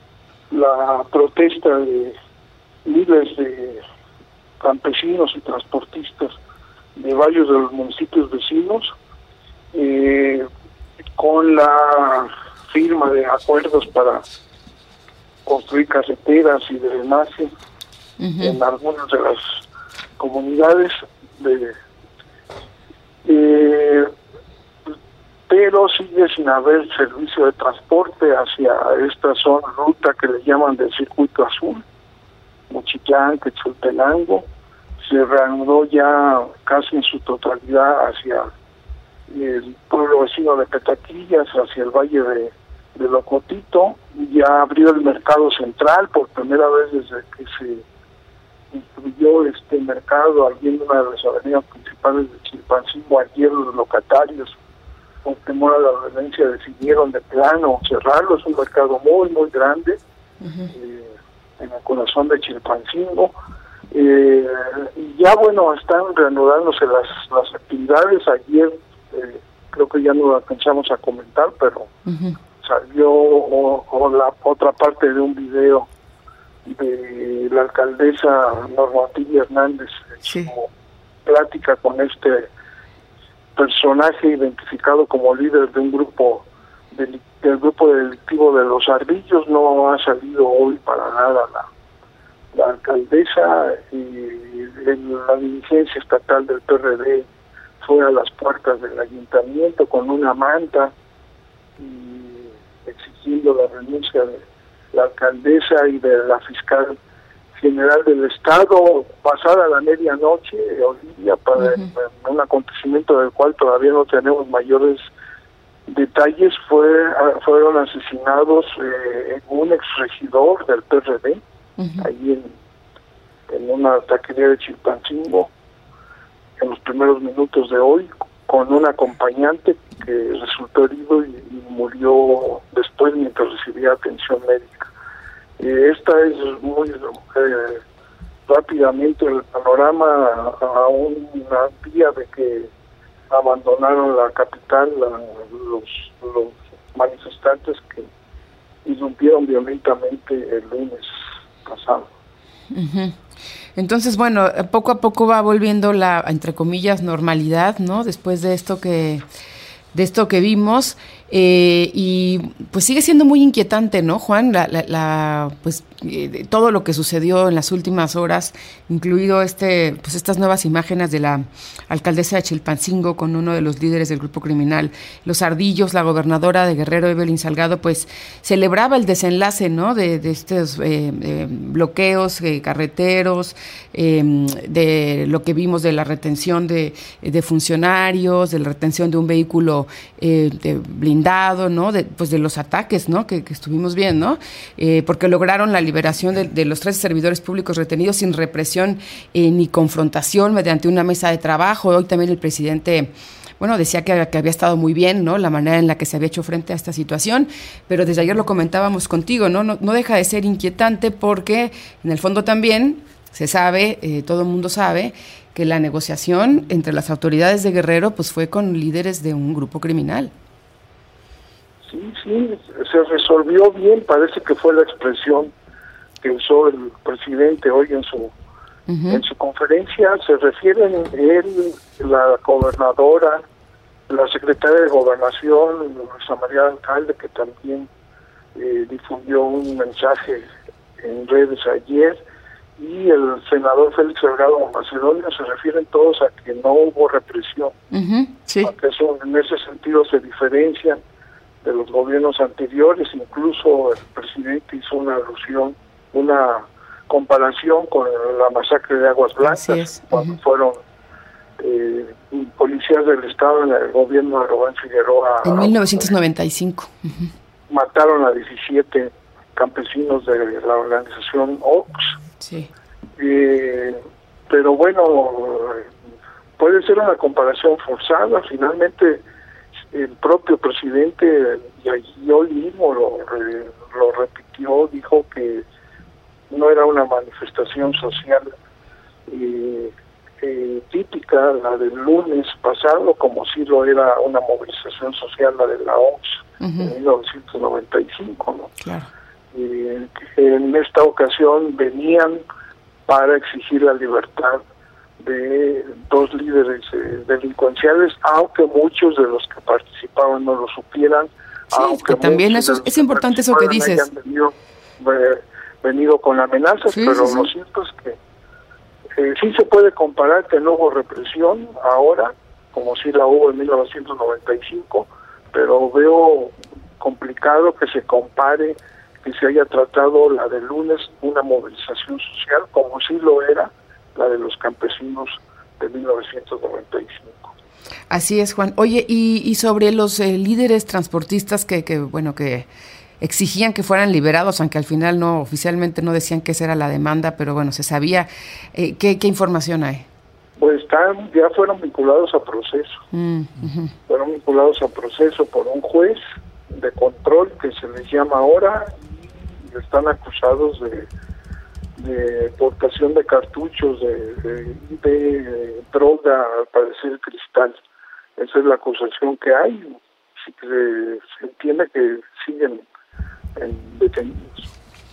la protesta de líderes de campesinos y transportistas de varios de los municipios vecinos, eh, con la firma de acuerdos para construir carreteras y drenaje uh-huh. en algunas de las comunidades, de, eh, pero sigue sin haber servicio de transporte hacia esta zona, ruta que le llaman del Circuito Azul, Mochitlán, Quetzaltenango. Se reanudó ya casi en su totalidad hacia el pueblo vecino de Petaquillas, hacia el valle de, de Locotito. Ya abrió el mercado central por primera vez desde que se incluyó este mercado allí en una de las avenidas principales de Chilpancingo. Ayer los locatarios, por temor a la violencia, decidieron de plano cerrarlo. Es un mercado muy, muy grande, uh-huh. eh, en el corazón de Chilpancingo. Eh, y ya bueno, están reanudándose las las actividades. Ayer eh, creo que ya no lo alcanzamos a comentar, pero uh-huh. salió o, o la otra parte de un video de la alcaldesa Normativa Hernández en sí. su plática con este personaje identificado como líder de un grupo del, del grupo delictivo de los Ardillos. No ha salido hoy para nada la la alcaldesa, y la dirigencia estatal del P R D fue a las puertas del ayuntamiento con una manta y exigiendo la renuncia de la alcaldesa y de la fiscal general del estado. Pasada la medianoche, Olivia, para uh-huh. un acontecimiento del cual todavía no tenemos mayores detalles, fue fueron asesinados eh, un exregidor del P R D, Uh-huh. ahí en, en una taquería de Chilpancingo, en los primeros minutos de hoy, con un acompañante que resultó herido y, y murió después mientras recibía atención médica. Eh, esta es muy eh, rápidamente el panorama a, a una día de que abandonaron la capital la, los, los manifestantes que irrumpieron violentamente el lunes pasado. Uh-huh. Entonces, bueno, poco a poco va volviendo la, entre comillas, normalidad, ¿no? Después de esto que, de esto que vimos, eh, y pues sigue siendo muy inquietante, ¿no, Juan? La, la, la pues eh, todo lo que sucedió en las últimas horas, incluido este, pues estas nuevas imágenes de la alcaldesa de Chilpancingo con uno de los líderes del grupo criminal, Los Ardillos. La gobernadora de Guerrero, Evelyn Salgado, pues celebraba el desenlace, ¿no? De, de estos eh, eh, bloqueos eh, carreteros, eh, de lo que vimos de la retención de, de funcionarios, de la retención de un vehículo eh, de blindado, ¿no? De, pues de los ataques, ¿no? Que, que estuvimos viendo, ¿no? Eh, porque lograron la liberación de, de los tres servidores públicos retenidos sin represión eh, ni confrontación mediante una mesa de trabajo. Hoy también el presidente, bueno, decía que, que había estado muy bien, ¿no? La manera en la que se había hecho frente a esta situación, pero desde ayer lo comentábamos contigo, ¿no? No, no deja de ser inquietante porque en el fondo también se sabe, eh, todo el mundo sabe, que la negociación entre las autoridades de Guerrero pues fue con líderes de un grupo criminal. Sí, sí, se resolvió bien, parece que fue la expresión que usó el presidente hoy en su uh-huh. en su conferencia. Se refieren él, la gobernadora, la secretaria de Gobernación, Rosa María Alcalde, que también eh, difundió un mensaje en redes ayer, y el senador Félix Salgado Macedonio. Se refieren todos a que no hubo represión, uh-huh. sí. que eso, en ese sentido se diferencian de los gobiernos anteriores. Incluso el presidente hizo una alusión, una comparación con la masacre de Aguas Blancas, cuando uh-huh. fueron eh, policías del Estado en el gobierno de Rubén Figueroa. En mil novecientos noventa y cinco. Uh-huh. Mataron a diecisiete campesinos de la organización O X. Sí. Eh, pero bueno, puede ser una comparación forzada. Finalmente, el propio presidente, y hoy mismo lo, lo repitió, dijo que no era una manifestación social eh, eh, típica la del lunes pasado, como si lo era una movilización social la de la O X uh-huh. en mil novecientos noventa y cinco, ¿no? Claro. Eh, en esta ocasión venían para exigir la libertad de dos líderes eh, delincuenciales, aunque muchos de los que participaban no lo supieran. Sí, aunque es que también eso es importante eso que dices. Hayan venido, eh, venido con amenazas, sí, pero sí, lo sí. cierto es que eh, sí se puede comparar que no hubo represión ahora, como si la hubo en mil novecientos noventa y cinco, pero veo complicado que se compare, que se haya tratado la del lunes una movilización social como si lo era la de los campesinos de mil novecientos noventa y cinco. Así es, Juan. Oye, y, y sobre los eh, líderes transportistas que, que, bueno, que exigían que fueran liberados, aunque al final no, oficialmente no decían que esa era la demanda, pero bueno, se sabía. Eh, ¿qué, ¿Qué información hay? Pues están, ya fueron vinculados a proceso. Mm, uh-huh. Fueron vinculados a proceso por un juez de control, que se les llama ahora, y están acusados de de portación de cartuchos de, de, de, de droga, al parecer cristal. Esa es la acusación que hay. Sí que se, se entiende que siguen en detenidos.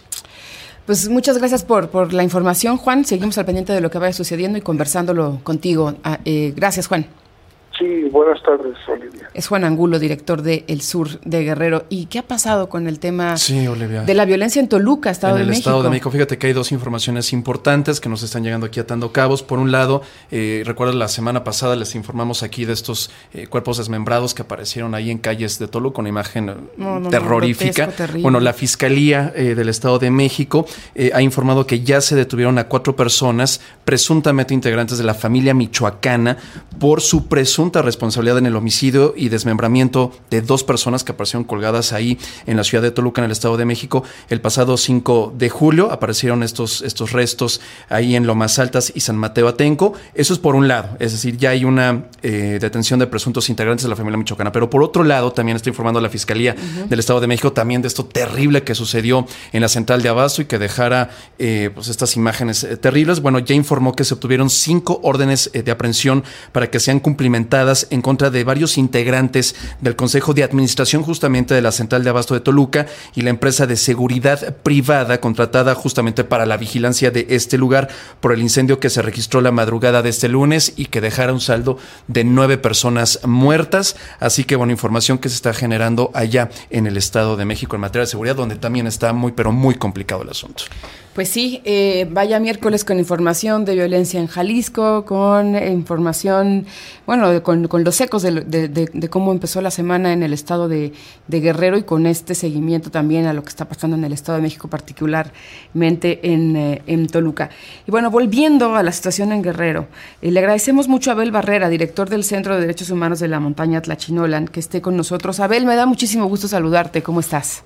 Pues muchas gracias por, por la información, Juan. Seguimos al pendiente de lo que vaya sucediendo y conversándolo contigo. Ah, eh, gracias, Juan. Sí, buenas tardes, Olivia. Es Juan Angulo, director de El Sur de Guerrero. ¿Y qué ha pasado con el tema sí, Olivia. de la violencia en Toluca, Estado en de México? En el Estado de México, fíjate que hay dos informaciones importantes que nos están llegando aquí atando cabos. Por un lado, eh, recuerdas la semana pasada les informamos aquí de estos eh, cuerpos desmembrados que aparecieron ahí en calles de Toluca, una imagen no, no, terrorífica. No, grotesco, bueno, la Fiscalía eh, del Estado de México eh, ha informado que ya se detuvieron a cuatro personas presuntamente integrantes de la familia michoacana por su presunta responsabilidad en el homicidio y desmembramiento de dos personas que aparecieron colgadas ahí en la ciudad de Toluca, en el Estado de México. El pasado cinco de julio aparecieron estos, estos restos ahí en Lomas Altas y San Mateo Atenco. Eso es por un lado, es decir, ya hay una eh, detención de presuntos integrantes de la familia michoacana. Pero por otro lado, también está informando la Fiscalía uh-huh. del Estado de México también de esto terrible que sucedió en la central de Abasto y que dejara eh, pues estas imágenes eh, terribles. Bueno, ya informó que se obtuvieron cinco órdenes eh, de aprehensión para que sean cumplimentadas en contra de varios integrantes del Consejo de Administración justamente de la Central de Abasto de Toluca y la empresa de seguridad privada contratada justamente para la vigilancia de este lugar por el incendio que se registró la madrugada de este lunes y que dejara un saldo de nueve personas muertas. Así que, bueno, información que se está generando allá en el Estado de México en materia de seguridad, donde también está muy, pero muy complicado el asunto. Pues sí, eh, vaya miércoles con información de violencia en Jalisco, con información, bueno, con, con los ecos de, de, de, de cómo empezó la semana en el estado de, de Guerrero y con este seguimiento también a lo que está pasando en el Estado de México, particularmente en, eh, en Toluca. Y bueno, volviendo a la situación en Guerrero, eh, le agradecemos mucho a Abel Barrera, director del Centro de Derechos Humanos de la Montaña Tlachinolan, que esté con nosotros. Abel, me da muchísimo gusto saludarte. ¿Cómo estás?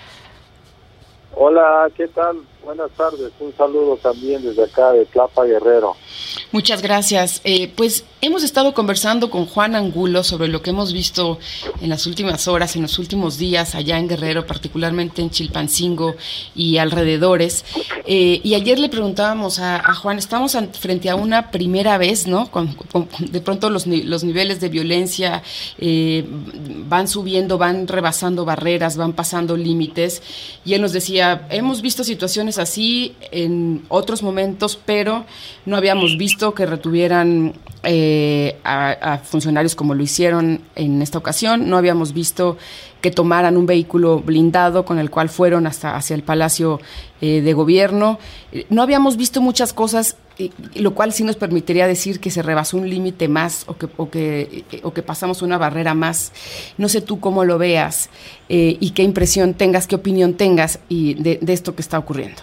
Hola, ¿qué tal? Buenas tardes, un saludo también desde acá de Tlapa, Guerrero. Muchas gracias. Eh, pues hemos estado conversando con Juan Angulo sobre lo que hemos visto en las últimas horas, en los últimos días allá en Guerrero, particularmente en Chilpancingo y alrededores. Eh, y ayer le preguntábamos a, a Juan, estamos an, frente a una primera vez, ¿no? Con, con, de pronto los, los niveles de violencia eh, van subiendo, van rebasando barreras, van pasando límites. Y él nos decía, hemos visto situaciones así en otros momentos, pero no habíamos visto que retuvieran eh, a, a funcionarios como lo hicieron en esta ocasión. No habíamos visto que tomaran un vehículo blindado con el cual fueron hasta hacia el Palacio eh, de Gobierno. No habíamos visto muchas cosas, eh, lo cual sí nos permitiría decir que se rebasó un límite más o que, o, que, eh, o que pasamos una barrera más. No sé tú cómo lo veas eh, y qué impresión tengas, qué opinión tengas y de, de esto que está ocurriendo.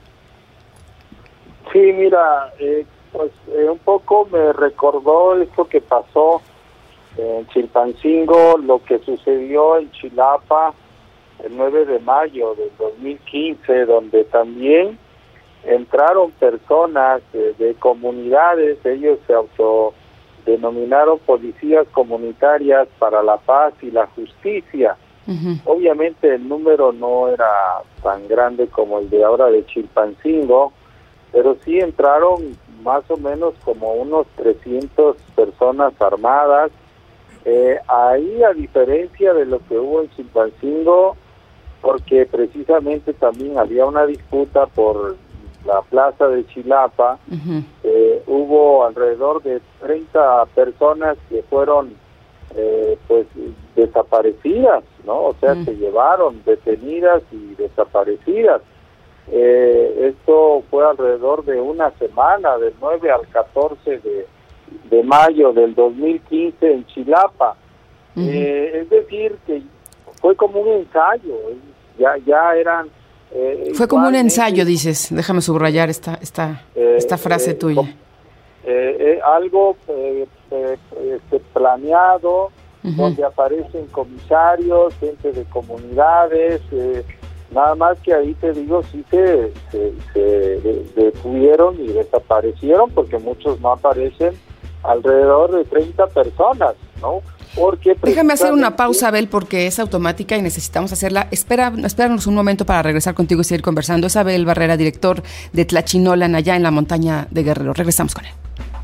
Sí, mira, eh, pues eh, un poco me recordó esto que pasó en Chilpancingo, lo que sucedió en Chilapa el nueve de mayo del dos mil quince, donde también entraron personas de, de comunidades, ellos se autodenominaron policías comunitarias para la paz y la justicia. Uh-huh. Obviamente el número no era tan grande como el de ahora de Chilpancingo, pero sí entraron más o menos como unos trescientas personas armadas. Eh, ahí, a diferencia de lo que hubo en Chilpancingo, porque precisamente también había una disputa por la plaza de Chilapa, uh-huh. eh, hubo alrededor de treinta personas que fueron eh, pues desaparecidas, ¿no? O sea, uh-huh. se llevaron detenidas y desaparecidas. Eh, esto fue alrededor de una semana, del nueve al catorce de, de mayo del dos mil quince en Chilapa. Uh-huh. Eh, es decir, que fue como un ensayo, ya ya eran... Eh, fue como un ensayo, dices, déjame subrayar esta esta eh, esta frase eh, tuya. Eh, eh, algo eh, eh, este, planeado, uh-huh. donde aparecen comisarios, gente de comunidades... Eh, Nada más que ahí te digo, sí se, se, se detuvieron y desaparecieron, porque muchos no aparecen, alrededor de treinta personas, ¿no? Porque déjame hacer una pausa, Abel, porque es automática y necesitamos hacerla. Espera, espéranos un momento para regresar contigo y seguir conversando. Es Abel Barrera, director de Tlachinolan, allá en la montaña de Guerrero. Regresamos con él.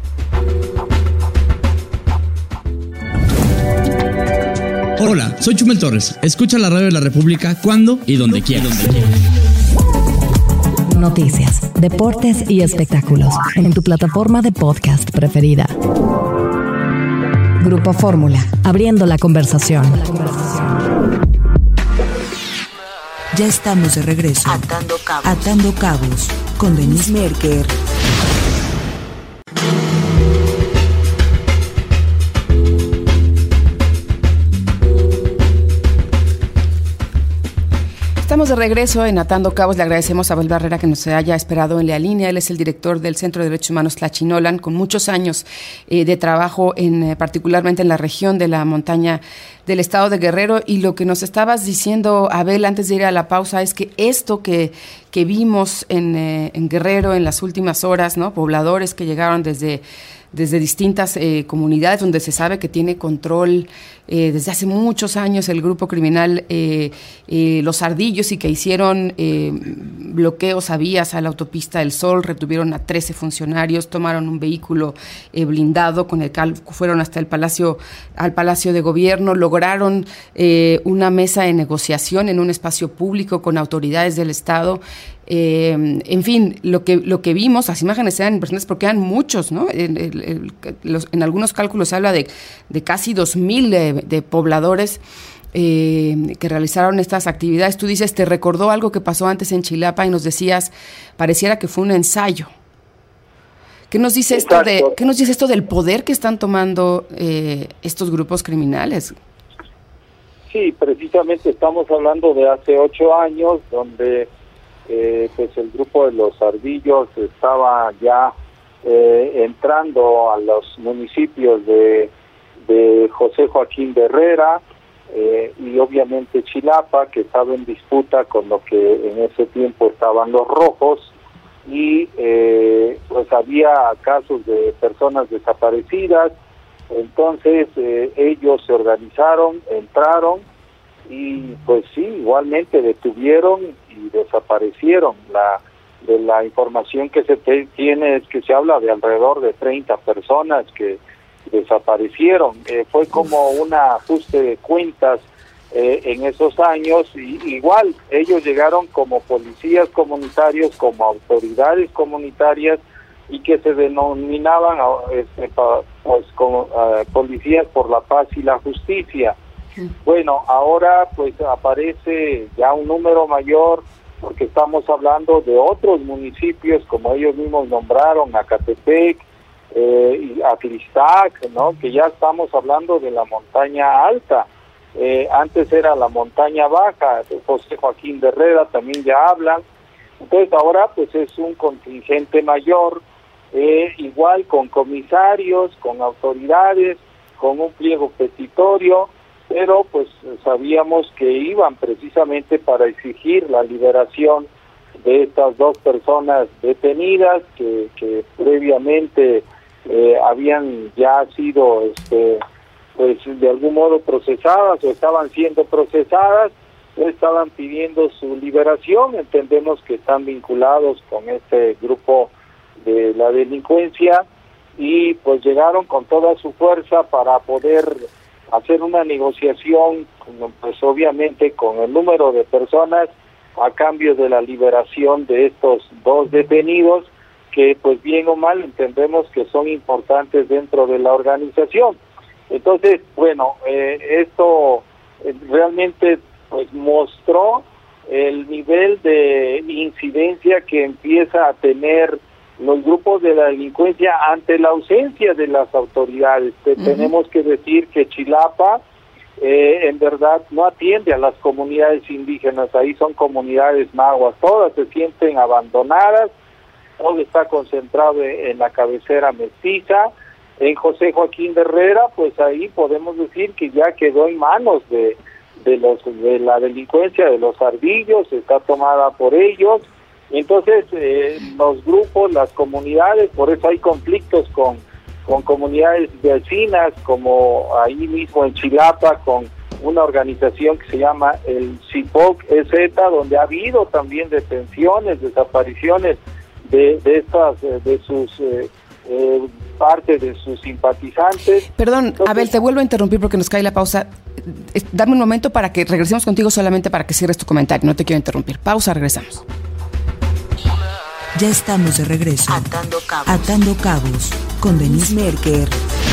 Hola, soy Chumel Torres. Escucha la radio de la República cuando y donde quieras. Noticias, deportes y espectáculos en tu plataforma de podcast preferida. Grupo Fórmula, abriendo la conversación. Ya estamos de regreso. Atando Cabos, Atando Cabos con Denise Merker. Estamos de regreso en Atando Cabos. Le agradecemos a Abel Barrera que nos haya esperado en la línea. Él es el director del Centro de Derechos Humanos Tlachinolan, con muchos años eh, de trabajo, en eh, particularmente en la región de la montaña del estado de Guerrero. Y lo que nos estabas diciendo, Abel, antes de ir a la pausa, es que esto que, que vimos en, eh, en Guerrero en las últimas horas, ¿no? Pobladores que llegaron desde desde distintas eh, comunidades donde se sabe que tiene control eh, desde hace muchos años el grupo criminal eh, eh, Los Ardillos, y que hicieron eh, bloqueos a vías a la autopista del Sol, retuvieron a trece funcionarios, tomaron un vehículo eh, blindado con el cual fueron hasta el Palacio, al Palacio de Gobierno, lograron eh, una mesa de negociación en un espacio público con autoridades del Estado. Eh, en fin, lo que lo que vimos, las imágenes eran impresionantes porque eran muchos, ¿no? En, en, los, en algunos cálculos se habla de, de casi dos mil de, de pobladores eh, que realizaron estas actividades. Tú dices, te recordó algo que pasó antes en Chilapa y nos decías, pareciera que fue un ensayo. ¿Qué nos dice esto de, qué nos dice esto del poder que están tomando eh, estos grupos criminales? Sí, precisamente estamos hablando de hace ocho años, donde Eh, pues el grupo de Los Ardillos estaba ya eh, entrando a los municipios de, de José Joaquín de Herrera eh, y obviamente Chilapa, que estaba en disputa con lo que en ese tiempo estaban los rojos, y eh, pues había casos de personas desaparecidas. Entonces eh, ellos se organizaron, entraron y pues sí, igualmente detuvieron y desaparecieron. La de la información que se te, tiene es que se habla de alrededor de treinta personas que desaparecieron. Eh, fue como un ajuste de cuentas eh, en esos años, y igual ellos llegaron como policías comunitarios, como autoridades comunitarias, y que se denominaban este, pues como uh, policías por la paz y la justicia. Bueno, ahora pues aparece ya un número mayor, porque estamos hablando de otros municipios, como ellos mismos nombraron, Acatepec, eh, y Atlistac, ¿no? Que ya estamos hablando de la montaña alta. Eh, antes era la montaña baja, José Joaquín de Herrera también ya hablan. Entonces ahora pues es un contingente mayor, eh, igual con comisarios, con autoridades, con un pliego petitorio, pero pues sabíamos que iban precisamente para exigir la liberación de estas dos personas detenidas que, que previamente eh, habían ya sido este pues de algún modo procesadas o estaban siendo procesadas, estaban pidiendo su liberación. Entendemos que están vinculados con este grupo de la delincuencia, y pues llegaron con toda su fuerza para poder hacer una negociación, pues obviamente con el número de personas a cambio de la liberación de estos dos detenidos, que pues bien o mal entendemos que son importantes dentro de la organización. Entonces, bueno, eh, esto eh, realmente pues mostró el nivel de incidencia que empieza a tener los grupos de la delincuencia ante la ausencia de las autoridades. Uh-huh. Tenemos que decir que Chilapa eh, en verdad no atiende a las comunidades indígenas. Ahí son comunidades nahuas, todas se sienten abandonadas, todo está concentrado en la cabecera mestiza. En José Joaquín de Herrera, pues ahí podemos decir que ya quedó en manos de, de los de la delincuencia de Los Ardillos, está tomada por ellos. Entonces, eh, los grupos, las comunidades, por eso hay conflictos con, con comunidades vecinas, como ahí mismo en Chilapa, con una organización que se llama el CIPOC-E Z, donde ha habido también detenciones, desapariciones de, de estas, de sus eh, eh, parte de sus simpatizantes. Perdón, Entonces, Abel, te vuelvo a interrumpir porque nos cae la pausa. Dame un momento para que regresemos contigo, solamente para que cierres tu comentario. No te quiero interrumpir. Pausa, regresamos. Ya estamos de regreso. Atando Cabos. Atando Cabos con Denise Merker.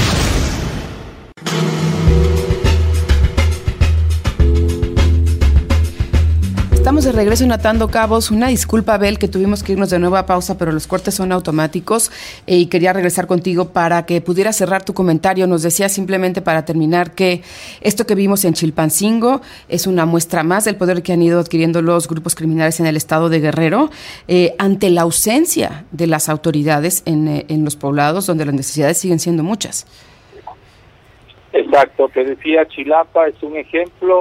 Estamos de regreso en Atando Cabos. Una disculpa, Abel, que tuvimos que irnos de nuevo a pausa, pero los cortes son automáticos eh, y quería regresar contigo para que pudieras cerrar tu comentario. Nos decía simplemente para terminar que esto que vimos en Chilpancingo es una muestra más del poder que han ido adquiriendo los grupos criminales en el estado de Guerrero eh, ante la ausencia de las autoridades en, eh, en los poblados, donde las necesidades siguen siendo muchas. Exacto, te decía, Chilapa es un ejemplo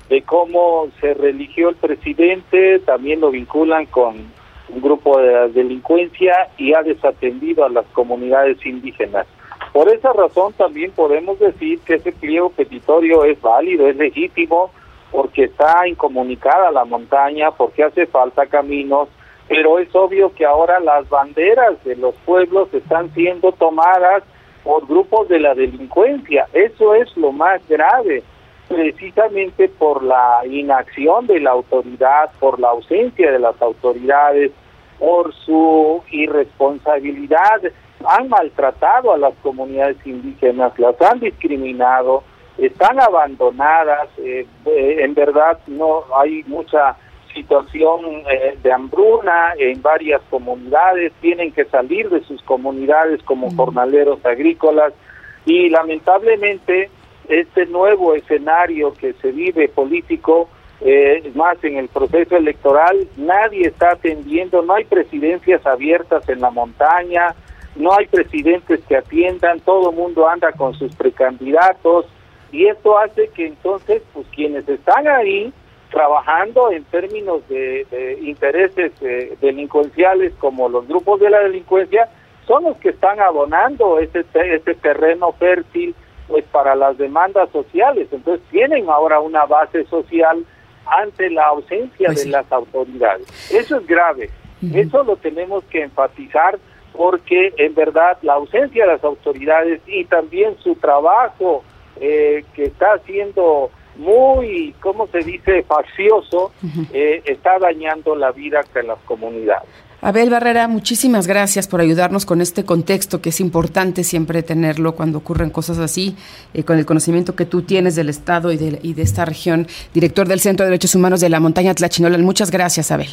de cómo se religió el presidente, también lo vinculan con un grupo de delincuencia y ha desatendido a las comunidades indígenas. Por esa razón también podemos decir que ese pliego petitorio es válido, es legítimo, porque está incomunicada la montaña, porque hace falta caminos, pero es obvio que ahora las banderas de los pueblos están siendo tomadas por grupos de la delincuencia. Eso es lo más grave, precisamente por la inacción de la autoridad, por la ausencia de las autoridades, por su irresponsabilidad. Han maltratado a las comunidades indígenas, las han discriminado, están abandonadas, eh, eh, en verdad no hay mucha situación eh, de hambruna en varias comunidades, tienen que salir de sus comunidades como jornaleros agrícolas y lamentablemente este nuevo escenario que se vive político, eh, más en el proceso electoral, nadie está atendiendo, no hay presidencias abiertas en la montaña, no hay presidentes que atiendan, todo el mundo anda con sus precandidatos, y esto hace que entonces pues quienes están ahí trabajando en términos de, de intereses eh, delincuenciales como los grupos de la delincuencia son los que están abonando ese, ese terreno fértil pues para las demandas sociales. Entonces tienen ahora una base social ante la ausencia pues sí. de las autoridades. Eso es grave, uh-huh. Eso lo tenemos que enfatizar porque en verdad la ausencia de las autoridades y también su trabajo Eh, que está siendo muy, ¿cómo se dice?, faccioso, uh-huh. eh, está dañando la vida de las comunidades. Abel Barrera, muchísimas gracias por ayudarnos con este contexto que es importante siempre tenerlo cuando ocurren cosas así, eh, con el conocimiento que tú tienes del Estado y de, y de esta región. Director del Centro de Derechos Humanos de la Montaña Tlachinolan, muchas gracias, Abel.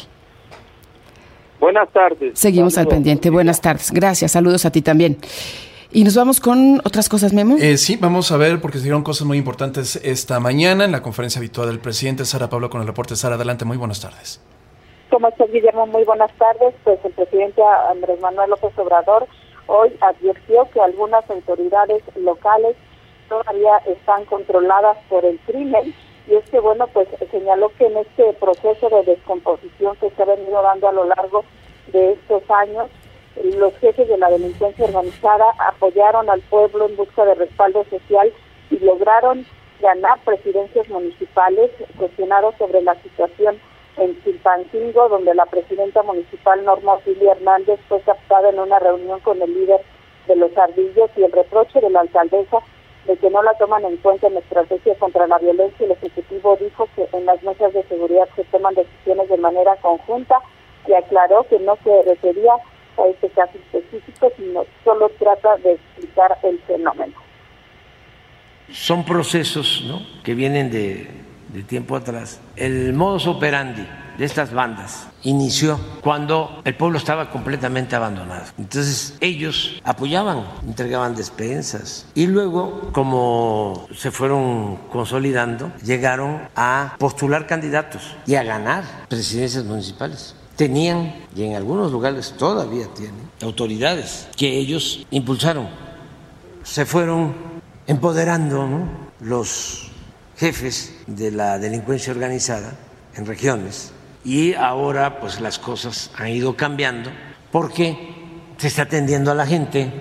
Buenas tardes. Seguimos saludos al pendiente, buenas tardes. Gracias, saludos a ti también. Y nos vamos con otras cosas, Memo. Eh, sí, vamos a ver, porque se dieron cosas muy importantes esta mañana en la conferencia habitual del presidente. Sara Pablo con el reporte. Sara, adelante, muy buenas tardes. ¿Cómo estás, Guillermo? Muy buenas tardes. Pues el presidente Andrés Manuel López Obrador hoy advirtió que algunas autoridades locales todavía están controladas por el crimen, y es que, bueno, pues señaló que en este proceso de descomposición que se ha venido dando a lo largo de estos años, los jefes de la delincuencia organizada apoyaron al pueblo en busca de respaldo social y lograron ganar presidencias municipales. Cuestionado sobre la situación en Chilpancingo, donde la presidenta municipal Norma Otilia Hernández fue captada en una reunión con el líder de los Ardillos, y el reproche de la alcaldesa de que no la toman en cuenta en la estrategia contra la violencia, el Ejecutivo dijo que en las mesas de seguridad se toman decisiones de manera conjunta, y aclaró que no se refería a este caso específico, sino solo trata de explicar el fenómeno. Son procesos, ¿no?, que vienen de, de tiempo atrás. El modus operandi de estas bandas inició cuando el pueblo estaba completamente abandonado. Entonces ellos apoyaban, entregaban despensas, y luego, como se fueron consolidando, llegaron a postular candidatos y a ganar presidencias municipales. Tenían, y en algunos lugares todavía tienen, autoridades que ellos impulsaron. Se fueron empoderando, ¿no?, los jefes de la delincuencia organizada en regiones, y ahora pues las cosas han ido cambiando porque se está atendiendo a la gente.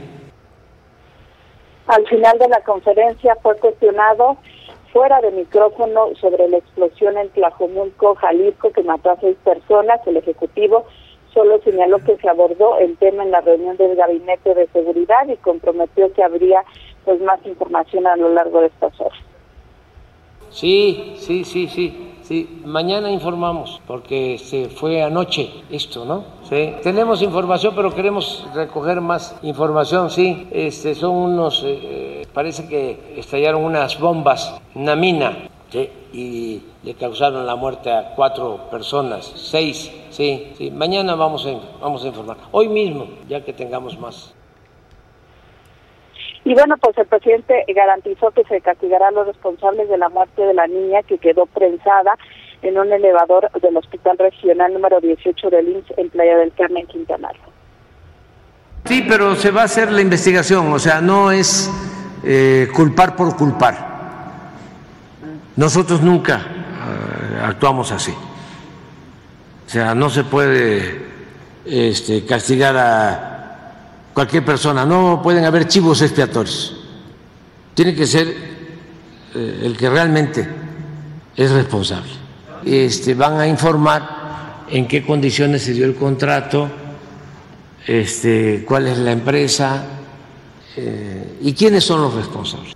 Al final de la conferencia fue cuestionado fuera de micrófono sobre la explosión en Tlajomulco, Jalisco, que mató a seis personas. El Ejecutivo solo señaló que se abordó el tema en la reunión del Gabinete de Seguridad y comprometió que habría pues más información a lo largo de estas horas. Sí, sí, sí, sí, sí. Mañana informamos, porque se fue anoche esto, ¿no? Sí. Tenemos información, pero queremos recoger más información, sí. Este, son unos, eh, parece que estallaron unas bombas, una mina, ¿sí?, y le causaron la muerte a cuatro personas, seis, sí, sí. Mañana vamos a, vamos a informar. Hoy mismo, ya que tengamos más. Y bueno, pues el presidente garantizó que se castigará a los responsables de la muerte de la niña que quedó prensada en un elevador del Hospital Regional número dieciocho del I M S S en Playa del Carmen, Quintana Roo. Sí, pero se va a hacer la investigación, o sea, no es eh, culpar por culpar. Nosotros nunca actuamos así. O sea, no se puede este, castigar a cualquier persona, no pueden haber chivos expiatorios. Tiene que ser eh, el que realmente es responsable. Este, van a informar en qué condiciones se dio el contrato, este, cuál es la empresa eh, y quiénes son los responsables.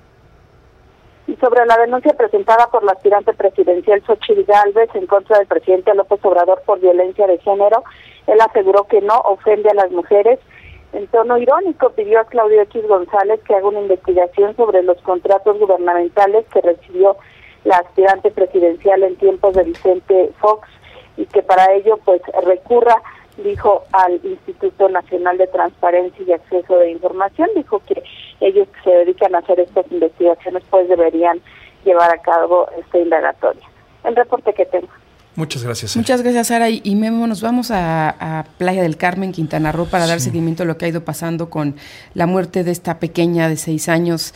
Y sobre la denuncia presentada por la aspirante presidencial Xochitl Gálvez en contra del presidente López Obrador por violencia de género, él aseguró que no ofende a las mujeres. En tono irónico pidió a Claudio X González que haga una investigación sobre los contratos gubernamentales que recibió la aspirante presidencial en tiempos de Vicente Fox y que para ello pues recurra, dijo, al Instituto Nacional de Transparencia y Acceso de Información. Dijo que ellos que se dedican a hacer estas investigaciones pues deberían llevar a cabo esta indagatoria. El reporte que tengo. Muchas gracias, Sara. Muchas gracias, Sara. Y, y Memo, nos vamos a, a Playa del Carmen, Quintana Roo, para sí. dar seguimiento a lo que ha ido pasando con la muerte de esta pequeña de seis años,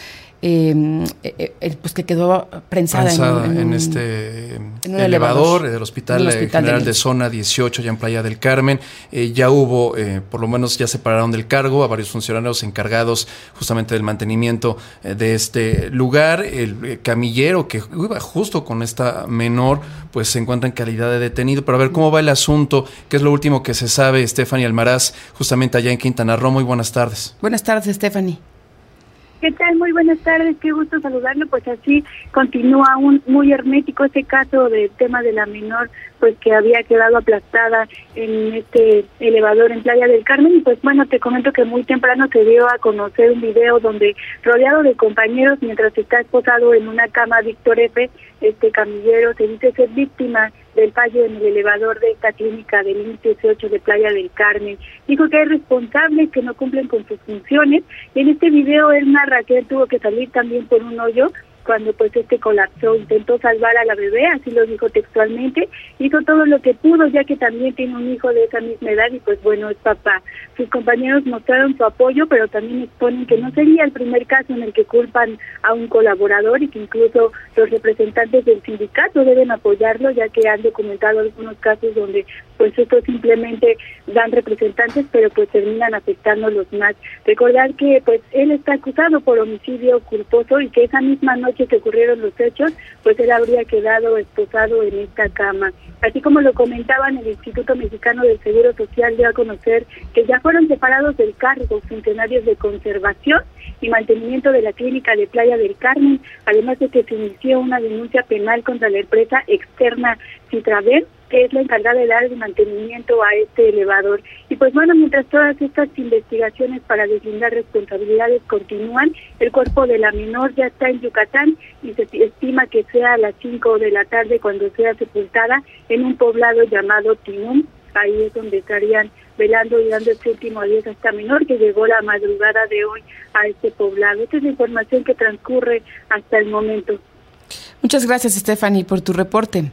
eh, eh, eh, pues que quedó prensada, prensada en, en, en un, este en un elevador, elevador del Hospital, el hospital General de, de Zona dieciocho, ya en Playa del Carmen. Eh, ya hubo, eh, por lo menos ya separaron del cargo a varios funcionarios encargados justamente del mantenimiento eh, de este lugar. El eh, camillero que iba justo con esta menor, pues se encuentra en calidad de detenido. Pero a ver cómo va el asunto, qué es lo último que se sabe, Stephanie Almaraz, justamente allá en Quintana Roo. Muy buenas tardes. Buenas tardes, Stephanie. ¿Qué tal? Muy buenas tardes, qué gusto saludarlo. Pues así continúa un muy hermético este caso del tema de la menor, pues que había quedado aplastada en este elevador en Playa del Carmen. Y pues bueno, te comento que muy temprano se dio a conocer un video donde, rodeado de compañeros, mientras está esposado en una cama, Víctor F., este camillero, se dice ser víctima del fallo en el elevador de esta clínica del I M S S dieciocho de Playa del Carmen. Dijo que hay responsables que no cumplen con sus funciones, y en este video él narra que él tuvo que salir también por un hoyo cuando pues este colapsó, intentó salvar a la bebé, así lo dijo textualmente, hizo todo lo que pudo, ya que también tiene un hijo de esa misma edad y pues bueno, es papá. Sus compañeros mostraron su apoyo, pero también exponen que no sería el primer caso en el que culpan a un colaborador y que incluso los representantes del sindicato deben apoyarlo, ya que han documentado algunos casos donde pues estos simplemente dan representantes, pero pues terminan afectando a los más. Recordar que pues él está acusado por homicidio culposo y que esa misma noche que ocurrieron los hechos, pues él habría quedado esposado en esta cama. Así como lo comentaban, el Instituto Mexicano del Seguro Social dio a conocer que ya fueron separados del cargo funcionarios de conservación y mantenimiento de la clínica de Playa del Carmen, además de que se inició una denuncia penal contra la empresa externa Citravel, que es la encargada de dar el mantenimiento a este elevador. Y pues bueno, mientras todas estas investigaciones para deslindar responsabilidades continúan, el cuerpo de la menor ya está en Yucatán y se estima que sea a las cinco de la tarde cuando sea sepultada en un poblado llamado Tinum. Ahí es donde estarían velando y dando este último adiós a esta menor que llegó la madrugada de hoy a este poblado. Esta es la información que transcurre hasta el momento. Muchas gracias, Stephanie, por tu reporte.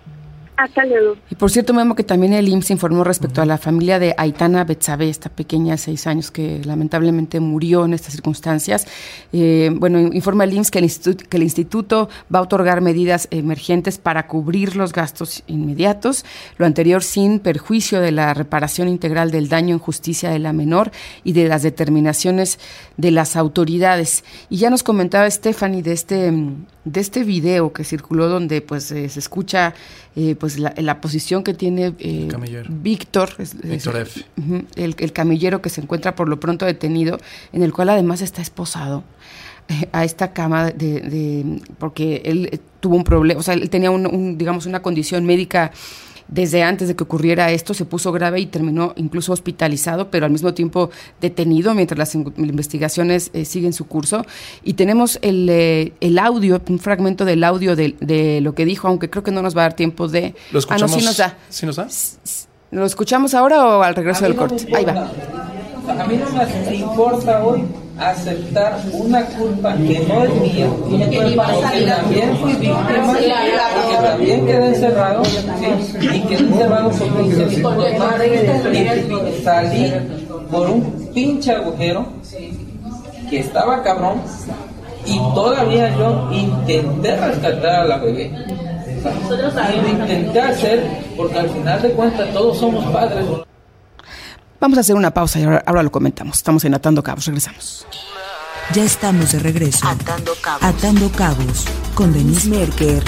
Hasta luego. Y por cierto, Memo, que también el I M S S informó respecto a la familia de Aitana Betsabe, esta pequeña de seis años que lamentablemente murió en estas circunstancias. Eh, bueno, informa el I M S S que el, instituto, que el instituto va a otorgar medidas emergentes para cubrir los gastos inmediatos, lo anterior sin perjuicio de la reparación integral del daño en justicia de la menor y de las determinaciones de las autoridades. Y ya nos comentaba Stephanie de este, de este video que circuló donde pues eh, se escucha eh, pues la, la posición que tiene eh, Víctor, es, Víctor es, F. El, el camillero que se encuentra por lo pronto detenido, en el cual además está esposado eh, a esta cama de, de porque él eh, tuvo un problema, o sea, él tenía un, un digamos una condición médica desde antes de que ocurriera esto, se puso grave y terminó incluso hospitalizado, pero al mismo tiempo detenido mientras las investigaciones eh, siguen su curso. Y tenemos el, eh, el audio, un fragmento del audio de, de lo que dijo, aunque creo que no nos va a dar tiempo de... ¿Lo escuchamos? Ah, no, sí nos da. ¿Sí nos da? ¿Lo escuchamos ahora o al regreso del corte? Ahí va. A mí no me importa hoy aceptar una culpa que no es mía, porque también fui víctima, porque también quedé encerrado, ¿sí? Y quedé encerrado porque hice mi culpa y salí por un pinche agujero que estaba cabrón y todavía yo intenté rescatar a la bebé. casa y lo intenté hacer porque al final de cuentas todos somos padres. Vamos a hacer una pausa y ahora, ahora lo comentamos. Estamos en Atando Cabos, regresamos. Ya estamos de regreso. Atando Cabos. Atando Cabos con Denise Merker.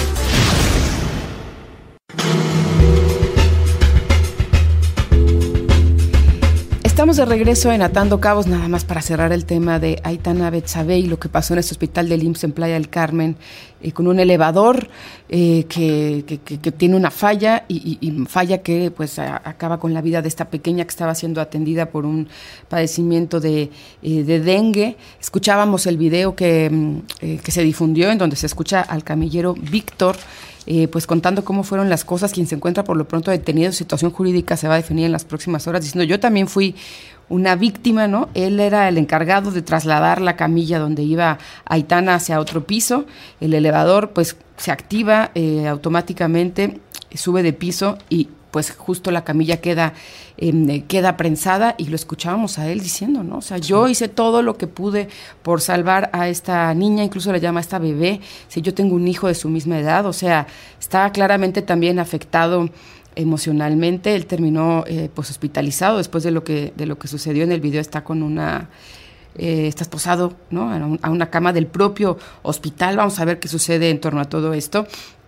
Estamos de regreso en Atando Cabos, nada más para cerrar el tema de Aitana Betsabe y lo que pasó en este hospital del I M S S en Playa del Carmen, eh, con un elevador eh, que, que, que, que tiene una falla y, y, y falla que pues a, acaba con la vida de esta pequeña que estaba siendo atendida por un padecimiento de, eh, de dengue. Escuchábamos el video que, eh, que se difundió en donde se escucha al camillero Víctor, Eh, pues contando cómo fueron las cosas, quien se encuentra por lo pronto detenido, su situación jurídica se va a definir en las próximas horas, diciendo yo también fui una víctima, ¿no? Él era el encargado de trasladar la camilla donde iba Aitana hacia otro piso, el elevador pues se activa eh, automáticamente, sube de piso y pues justo la camilla queda eh, queda prensada y lo escuchábamos a él diciendo, ¿no? O sea, yo sí. hice todo lo que pude por salvar a esta niña, incluso le llama a esta bebé, si yo tengo un hijo de su misma edad, o sea, está claramente también afectado emocionalmente. Él terminó eh, pues hospitalizado después de lo que de lo que sucedió en el video, está con una eh, está esposado, ¿no? A, un, a una cama del propio hospital. Vamos a ver qué sucede en torno a todo esto.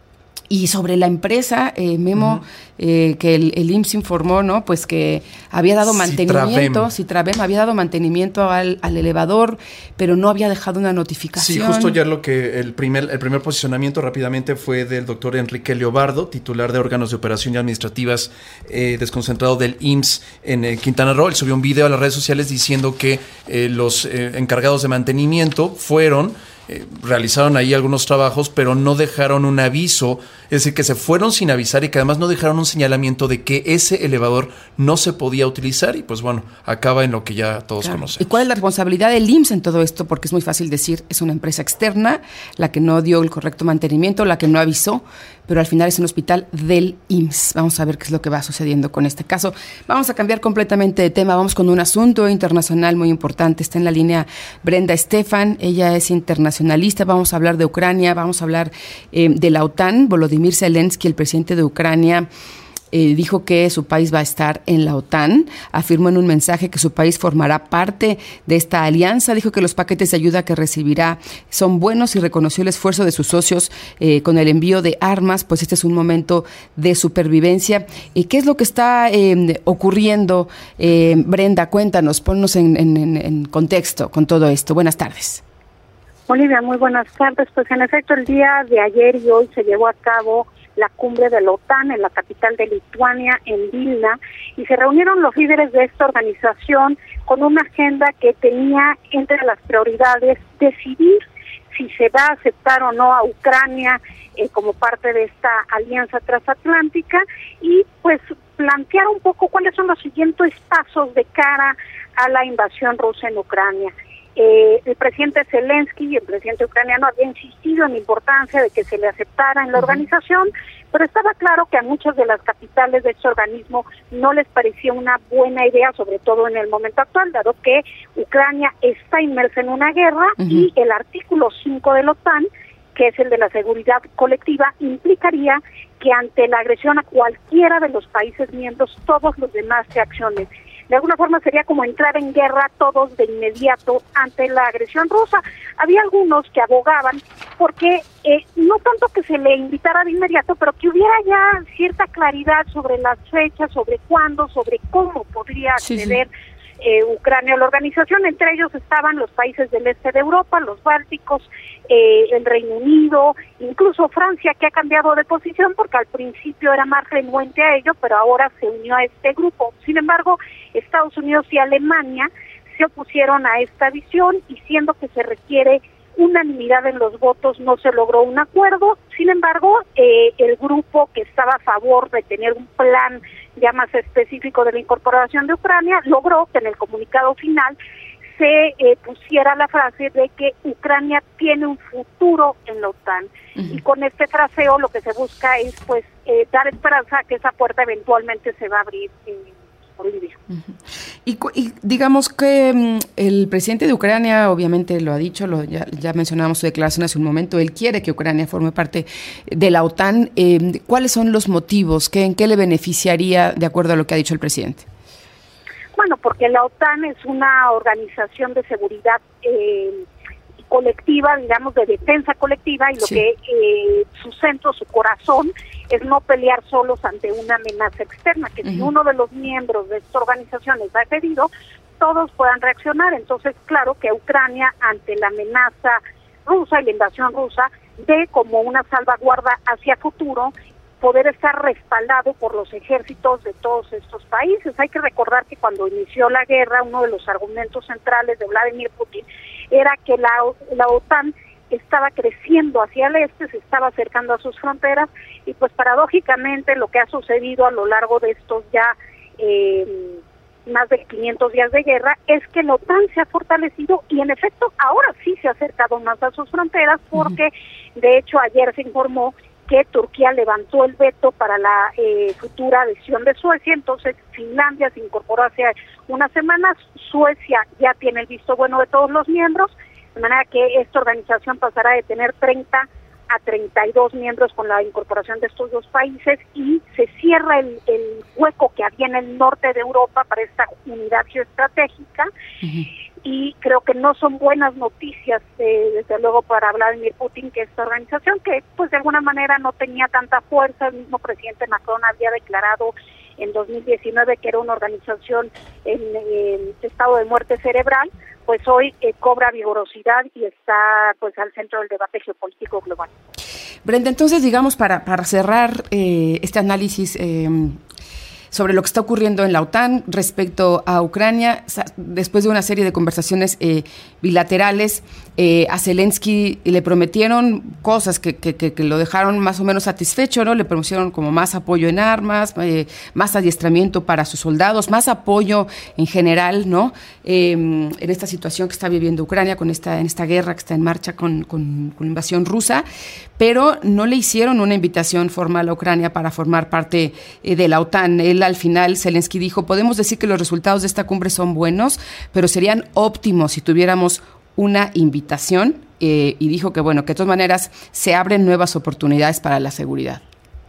Y sobre la empresa, eh, Memo, uh-huh. eh, que el, el I M S S informó, ¿no? Pues que había dado mantenimiento, Citravem había dado mantenimiento al, al elevador, pero no había dejado una notificación. Sí, justo ya lo que el primer, el primer posicionamiento rápidamente fue del doctor Enrique Leobardo, titular de órganos de operación y administrativas eh, desconcentrado del I M S S en eh, Quintana Roo. Él subió un video a las redes sociales diciendo que eh, los eh, encargados de mantenimiento fueron Eh, realizaron ahí algunos trabajos, pero no dejaron un aviso, es decir, que se fueron sin avisar y que además no dejaron un señalamiento de que ese elevador no se podía utilizar y pues bueno, acaba en lo que ya todos claro. conocemos. ¿Y cuál es la responsabilidad del I M S S en todo esto? Porque es muy fácil decir, es una empresa externa la que no dio el correcto mantenimiento, la que no avisó, pero al final es un hospital del I M S S. Vamos a ver qué es lo que va sucediendo con este caso. Vamos a cambiar completamente de tema, vamos con un asunto internacional muy importante. Está en la línea Brenda Estefan, ella es internacionalista. Vamos a hablar de Ucrania, vamos a hablar eh, de la OTAN. Volodymyr Zelensky, el presidente de Ucrania, eh, dijo que su país va a estar en la OTAN. Afirmó en un mensaje que su país formará parte de esta alianza. Dijo que los paquetes de ayuda que recibirá son buenos y reconoció el esfuerzo de sus socios eh, con el envío de armas, pues este es un momento de supervivencia. ¿Y qué es lo que está eh, ocurriendo? Eh, Brenda, cuéntanos, ponnos en, en, en contexto con todo esto. Buenas tardes. Olivia, muy buenas tardes. Pues en efecto, el día de ayer y hoy se llevó a cabo la cumbre de la OTAN en la capital de Lituania, en Vilna, y se reunieron los líderes de esta organización con una agenda que tenía entre las prioridades decidir si se va a aceptar o no a Ucrania eh, como parte de esta alianza transatlántica y pues plantear un poco cuáles son los siguientes pasos de cara a la invasión rusa en Ucrania. Eh, el presidente Zelensky, el presidente ucraniano, había insistido en la importancia de que se le aceptara en la organización, pero estaba claro que a muchas de las capitales de este organismo no les parecía una buena idea, sobre todo en el momento actual, dado que Ucrania está inmersa en una guerra uh-huh. y el artículo cinco de la OTAN, que es el de la seguridad colectiva, implicaría que ante la agresión a cualquiera de los países miembros, todos los demás reaccionen. De alguna forma sería como entrar en guerra todos de inmediato ante la agresión rusa. Había algunos que abogaban porque eh, no tanto que se le invitara de inmediato, pero que hubiera ya cierta claridad sobre las fechas, sobre cuándo, sobre cómo podría acceder sí, sí. Eh, Ucrania a la organización. Entre ellos estaban los países del este de Europa, los bálticos, eh, el Reino Unido, incluso Francia, que ha cambiado de posición porque al principio era más renuente a ello, pero ahora se unió a este grupo. Sin embargo, Estados Unidos y Alemania se opusieron a esta visión y siendo que se requiere unanimidad en los votos no se logró un acuerdo. Sin embargo, eh, el grupo que estaba a favor de tener un plan ya más específico de la incorporación de Ucrania logró que en el comunicado final se eh, pusiera la frase de que Ucrania tiene un futuro en la OTAN. Uh-huh. Y con este fraseo lo que se busca es pues eh, dar esperanza a que esa puerta eventualmente se va a abrir eh, Olivia. Uh-huh. Y, y digamos que um, el presidente de Ucrania obviamente lo ha dicho, lo, ya, ya mencionábamos su declaración hace un momento, él quiere que Ucrania forme parte de la OTAN. Eh, ¿Cuáles son los motivos? ¿Qué, ¿En qué le beneficiaría de acuerdo a lo que ha dicho el presidente? Bueno, porque la OTAN es una organización de seguridad eh, colectiva, digamos, de defensa colectiva, y lo sí. que eh, su centro, su corazón, es no pelear solos ante una amenaza externa, que uh-huh. si uno de los miembros de esta organización ha herido, todos puedan reaccionar. Entonces, claro que Ucrania, ante la amenaza rusa y la invasión rusa, ve como una salvaguarda hacia futuro poder estar respaldado por los ejércitos de todos estos países. Hay que recordar que cuando inició la guerra, uno de los argumentos centrales de Vladimir Putin era que la, la OTAN estaba creciendo hacia el este, se estaba acercando a sus fronteras, y pues paradójicamente lo que ha sucedido a lo largo de estos ya eh, más de quinientos días de guerra es que la OTAN se ha fortalecido y en efecto ahora sí se ha acercado más a sus fronteras, porque uh-huh. de hecho ayer se informó que Turquía levantó el veto para la eh, futura adhesión de Suecia. Entonces Finlandia se incorporó hace unas semanas, Suecia ya tiene el visto bueno de todos los miembros, de manera que esta organización pasará de tener treinta a treinta y dos miembros con la incorporación de estos dos países, y se cierra el, el hueco que había en el norte de Europa para esta unidad geoestratégica. Uh-huh. Y creo que no son buenas noticias, eh, desde luego, para Vladimir Putin, que esta organización, que pues de alguna manera no tenía tanta fuerza. El mismo presidente Macron había declarado en dos mil diecinueve que era una organización en, en estado de muerte cerebral, pues hoy eh, cobra vigorosidad y está pues al centro del debate geopolítico global. Brenda, entonces digamos para, para cerrar eh, este análisis eh, sobre lo que está ocurriendo en la OTAN respecto a Ucrania, después de una serie de conversaciones eh, bilaterales, eh, a Zelensky le prometieron cosas que, que, que, que lo dejaron más o menos satisfecho, ¿no? Le prometieron como más apoyo en armas, eh, más adiestramiento para sus soldados, más apoyo en general, ¿no? Eh, en esta situación que está viviendo Ucrania, con esta, en esta guerra que está en marcha con, con, con la invasión rusa, pero no le hicieron una invitación formal a Ucrania para formar parte eh, de la OTAN. Él al final, Zelensky dijo, podemos decir que los resultados de esta cumbre son buenos, pero serían óptimos si tuviéramos una invitación, eh, y dijo que bueno, que de todas maneras se abren nuevas oportunidades para la seguridad.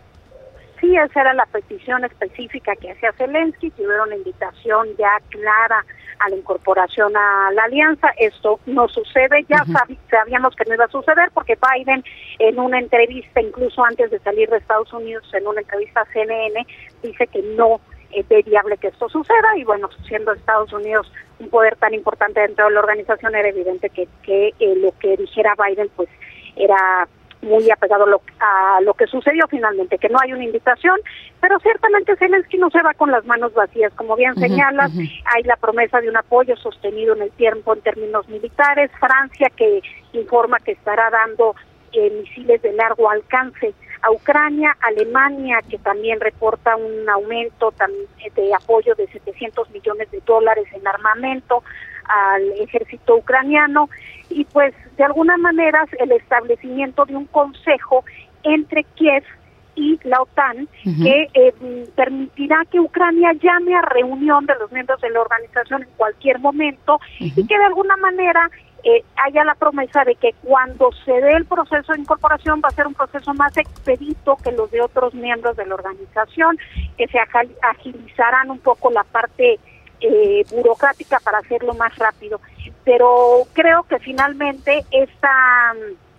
Sí, esa era la petición específica que hacía Zelensky, que hubiera una invitación ya clara a la incorporación a la alianza. Esto no sucede, ya uh-huh. sab- sabíamos que no iba a suceder, porque Biden en una entrevista, incluso antes de salir de Estados Unidos, en una entrevista a C N N, dice que no es viable que esto suceda, y bueno, siendo Estados Unidos un poder tan importante dentro de la organización, era evidente que, que eh, lo que dijera Biden pues era muy apegado a lo, a lo que sucedió finalmente, que no hay una invitación, pero ciertamente Zelensky no se va con las manos vacías, como bien uh-huh, señalas, uh-huh. hay la promesa de un apoyo sostenido en el tiempo en términos militares, Francia que informa que estará dando eh, misiles de largo alcance a Ucrania, Alemania que también reporta un aumento también de apoyo de setecientos millones de dólares en armamento al ejército ucraniano, y pues de alguna manera el establecimiento de un consejo entre Kiev y la OTAN uh-huh. que eh, permitirá que Ucrania llame a reunión de los miembros de la organización en cualquier momento uh-huh. y que de alguna manera eh, haya la promesa de que cuando se dé el proceso de incorporación va a ser un proceso más expedito que los de otros miembros de la organización, que se agilizarán un poco la parte eh, burocrática para hacerlo más rápido. Pero creo que finalmente esta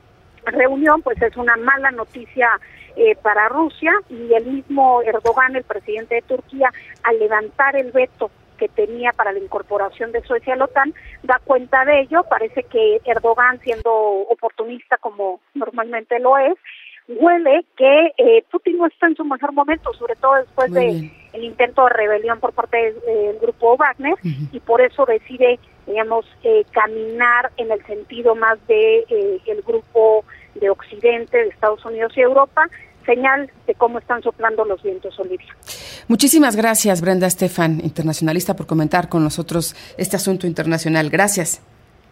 reunión pues es una mala noticia eh, para Rusia, y el mismo Erdogan, el presidente de Turquía, al levantar el veto que tenía para la incorporación de Suecia a la OTAN, da cuenta de ello. Parece que Erdogan, siendo oportunista como normalmente lo es, huele que eh, Putin no está en su mejor momento, sobre todo después del de intento de rebelión por parte del de, grupo Wagner, uh-huh. y por eso decide, digamos, eh, caminar en el sentido más de eh, el grupo de Occidente, de Estados Unidos y Europa, señal de cómo están soplando los vientos, Olivia. Muchísimas gracias, Brenda Estefan, internacionalista, por comentar con nosotros este asunto internacional. Gracias.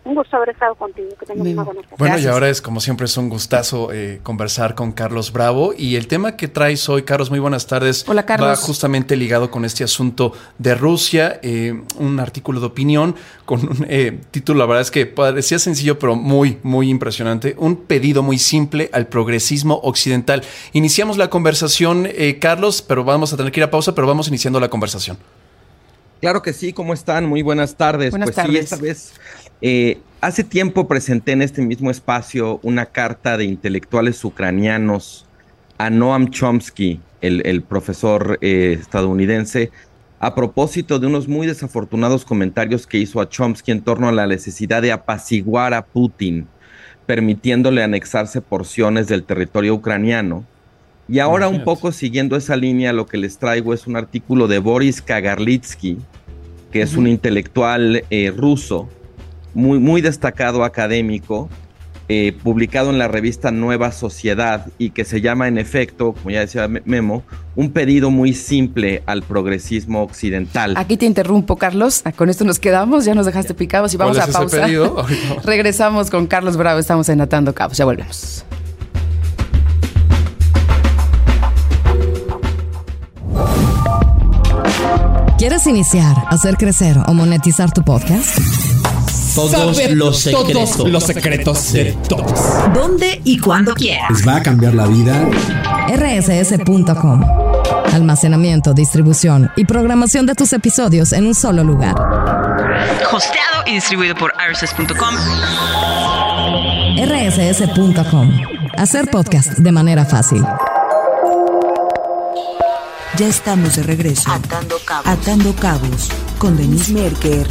Un gusto haber estado contigo. Que tengas una buena tarde. Bueno, Gracias. Y ahora es, como siempre, es un gustazo eh, conversar con Carlos Bravo. Y el tema que traes hoy, Carlos, muy buenas tardes. Hola, Carlos. Va justamente ligado con este asunto de Rusia. Eh, un artículo de opinión con un eh, título, la verdad es que parecía sencillo, pero muy, muy impresionante. Un pedido muy simple al progresismo occidental. Iniciamos la conversación, eh, Carlos, pero vamos a tener que ir a pausa, pero vamos iniciando la conversación. Claro que sí, ¿cómo están? Muy buenas tardes. Buenas pues tardes. sí, esta vez, eh, hace tiempo presenté en este mismo espacio una carta de intelectuales ucranianos a Noam Chomsky, el, el profesor eh, estadounidense, a propósito de unos muy desafortunados comentarios que hizo a Chomsky en torno a la necesidad de apaciguar a Putin, permitiéndole anexarse porciones del territorio ucraniano. Y ahora, Imagínate. un poco siguiendo esa línea, lo que les traigo es un artículo de Boris Kagarlitsky, que es uh-huh. un intelectual eh, ruso, muy, muy destacado académico, eh, publicado en la revista Nueva Sociedad, y que se llama, en efecto, como ya decía Memo, un pedido muy simple al progresismo occidental. Aquí te interrumpo, Carlos. Con esto nos quedamos, ya nos dejaste picados y vamos a pausa. Regresamos con Carlos Bravo, estamos en Atando Cabos, ya volvemos. ¿Quieres iniciar, hacer crecer o monetizar tu podcast? Todos Saber los secretos. todos los secretos de todos. ¿Dónde y cuándo quieras? ¿Les va a cambiar la vida? R S S punto com. Almacenamiento, distribución y programación de tus episodios en un solo lugar. Hosteado y distribuido por R S S punto com. R S S punto com. Hacer podcast de manera fácil. Ya estamos de regreso. Atando Cabos. Atando Cabos con Denise Merker.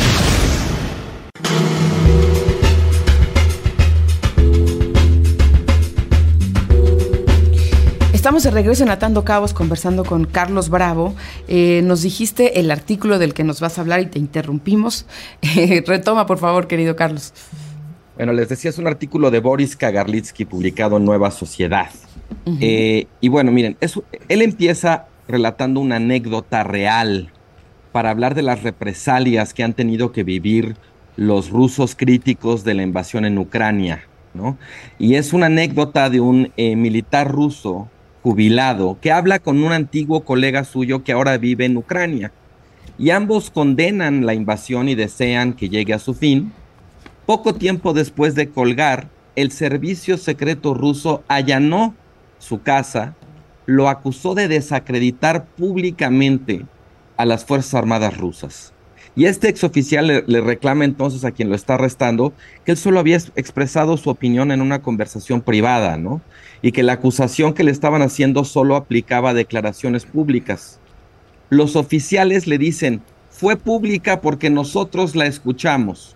Estamos de regreso en Atando Cabos conversando con Carlos Bravo. Eh, nos dijiste el artículo del que nos vas a hablar y te interrumpimos. Eh, retoma, por favor, querido Carlos. Bueno, les decía, es un artículo de Boris Kagarlitsky publicado en Nueva Sociedad. Uh-huh. Eh, y bueno, miren, eso, él empieza relatando una anécdota real para hablar de las represalias que han tenido que vivir los rusos críticos de la invasión en Ucrania, ¿no? Y es una anécdota de un eh, militar ruso jubilado que habla con un antiguo colega suyo que ahora vive en Ucrania. Y ambos condenan la invasión y desean que llegue a su fin. Poco tiempo después de colgar, el servicio secreto ruso allanó su casa, lo acusó de desacreditar públicamente a las Fuerzas Armadas rusas. Y este exoficial le, le reclama entonces a quien lo está arrestando que él solo había expresado su opinión en una conversación privada, ¿no? Y que la acusación que le estaban haciendo solo aplicaba a declaraciones públicas. Los oficiales le dicen, fue pública porque nosotros la escuchamos.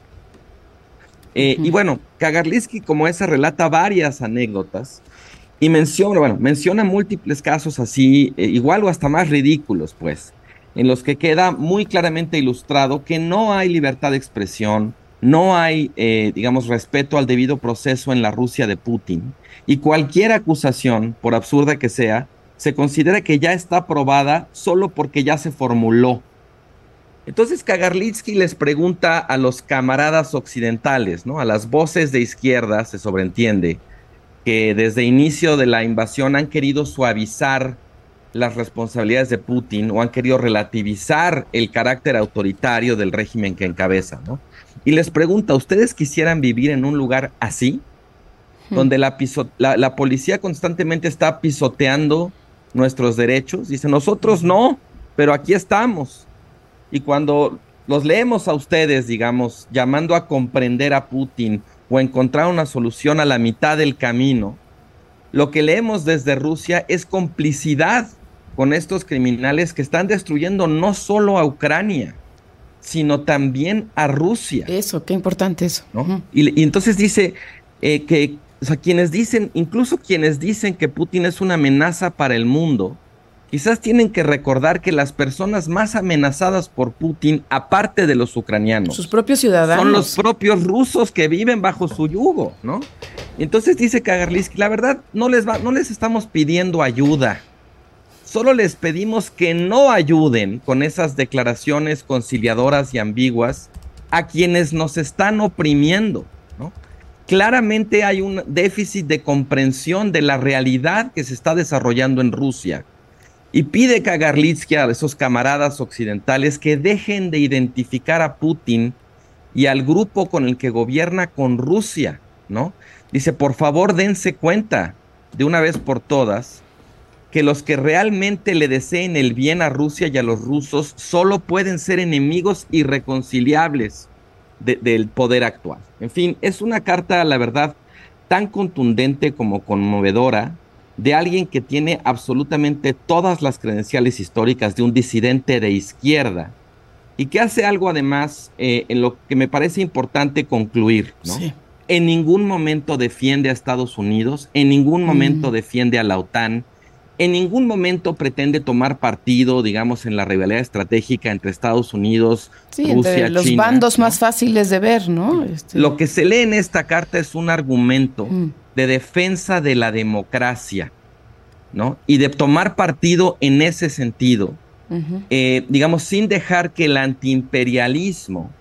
Eh, uh-huh. Y bueno, Kagarlitsky, como esa, relata varias anécdotas y menciona, bueno, menciona múltiples casos así, eh, igual o hasta más ridículos, pues, en los que queda muy claramente ilustrado que no hay libertad de expresión, no hay, eh, digamos, respeto al debido proceso en la Rusia de Putin, y cualquier acusación, por absurda que sea, se considera que ya está probada solo porque ya se formuló. Entonces Kagarlitsky les pregunta a los camaradas occidentales, ¿no? A las voces de izquierda, se sobreentiende, que desde inicio de la invasión han querido suavizar las responsabilidades de Putin o han querido relativizar el carácter autoritario del régimen que encabeza, ¿no? Y les pregunta, ¿ustedes quisieran vivir en un lugar así? Hmm. Donde la, piso- la, la policía constantemente está pisoteando nuestros derechos. Dice, nosotros no, pero aquí estamos. Y cuando los leemos a ustedes, digamos, llamando a comprender a Putin o a encontrar una solución a la mitad del camino, lo que leemos desde Rusia es complicidad con estos criminales que están destruyendo no solo a Ucrania, sino también a Rusia. Eso, qué importante eso. ¿No? Uh-huh. Y, y entonces dice eh, que, o sea, quienes dicen, incluso quienes dicen que Putin es una amenaza para el mundo, quizás tienen que recordar que las personas más amenazadas por Putin, aparte de los ucranianos, sus propios ciudadanos, son los propios rusos que viven bajo su yugo, ¿no? Entonces dice Kagarlitsky, la verdad, no les va, no les estamos pidiendo ayuda, solo les pedimos que no ayuden con esas declaraciones conciliadoras y ambiguas a quienes nos están oprimiendo, ¿no? Claramente hay un déficit de comprensión de la realidad que se está desarrollando en Rusia. Y pide Kagarlitsky a esos camaradas occidentales que dejen de identificar a Putin y al grupo con el que gobierna con Rusia, ¿no? Dice, por favor, dense cuenta de una vez por todas que los que realmente le deseen el bien a Rusia y a los rusos solo pueden ser enemigos irreconciliables de, del poder actual. En fin, es una carta, la verdad, tan contundente como conmovedora, de alguien que tiene absolutamente todas las credenciales históricas de un disidente de izquierda, y que hace algo además eh, en lo que me parece importante concluir, ¿no? Sí. En ningún momento defiende a Estados Unidos, en ningún momento mm. defiende a la OTAN, en ningún momento pretende tomar partido, digamos, en la rivalidad estratégica entre Estados Unidos, sí, Rusia, entre los China, bandos ¿no? más fáciles de ver, ¿no? Este... Lo que se lee en esta carta es un argumento mm. de defensa de la democracia, ¿no? Y de tomar partido en ese sentido, uh-huh. eh, digamos, sin dejar que el antiimperialismo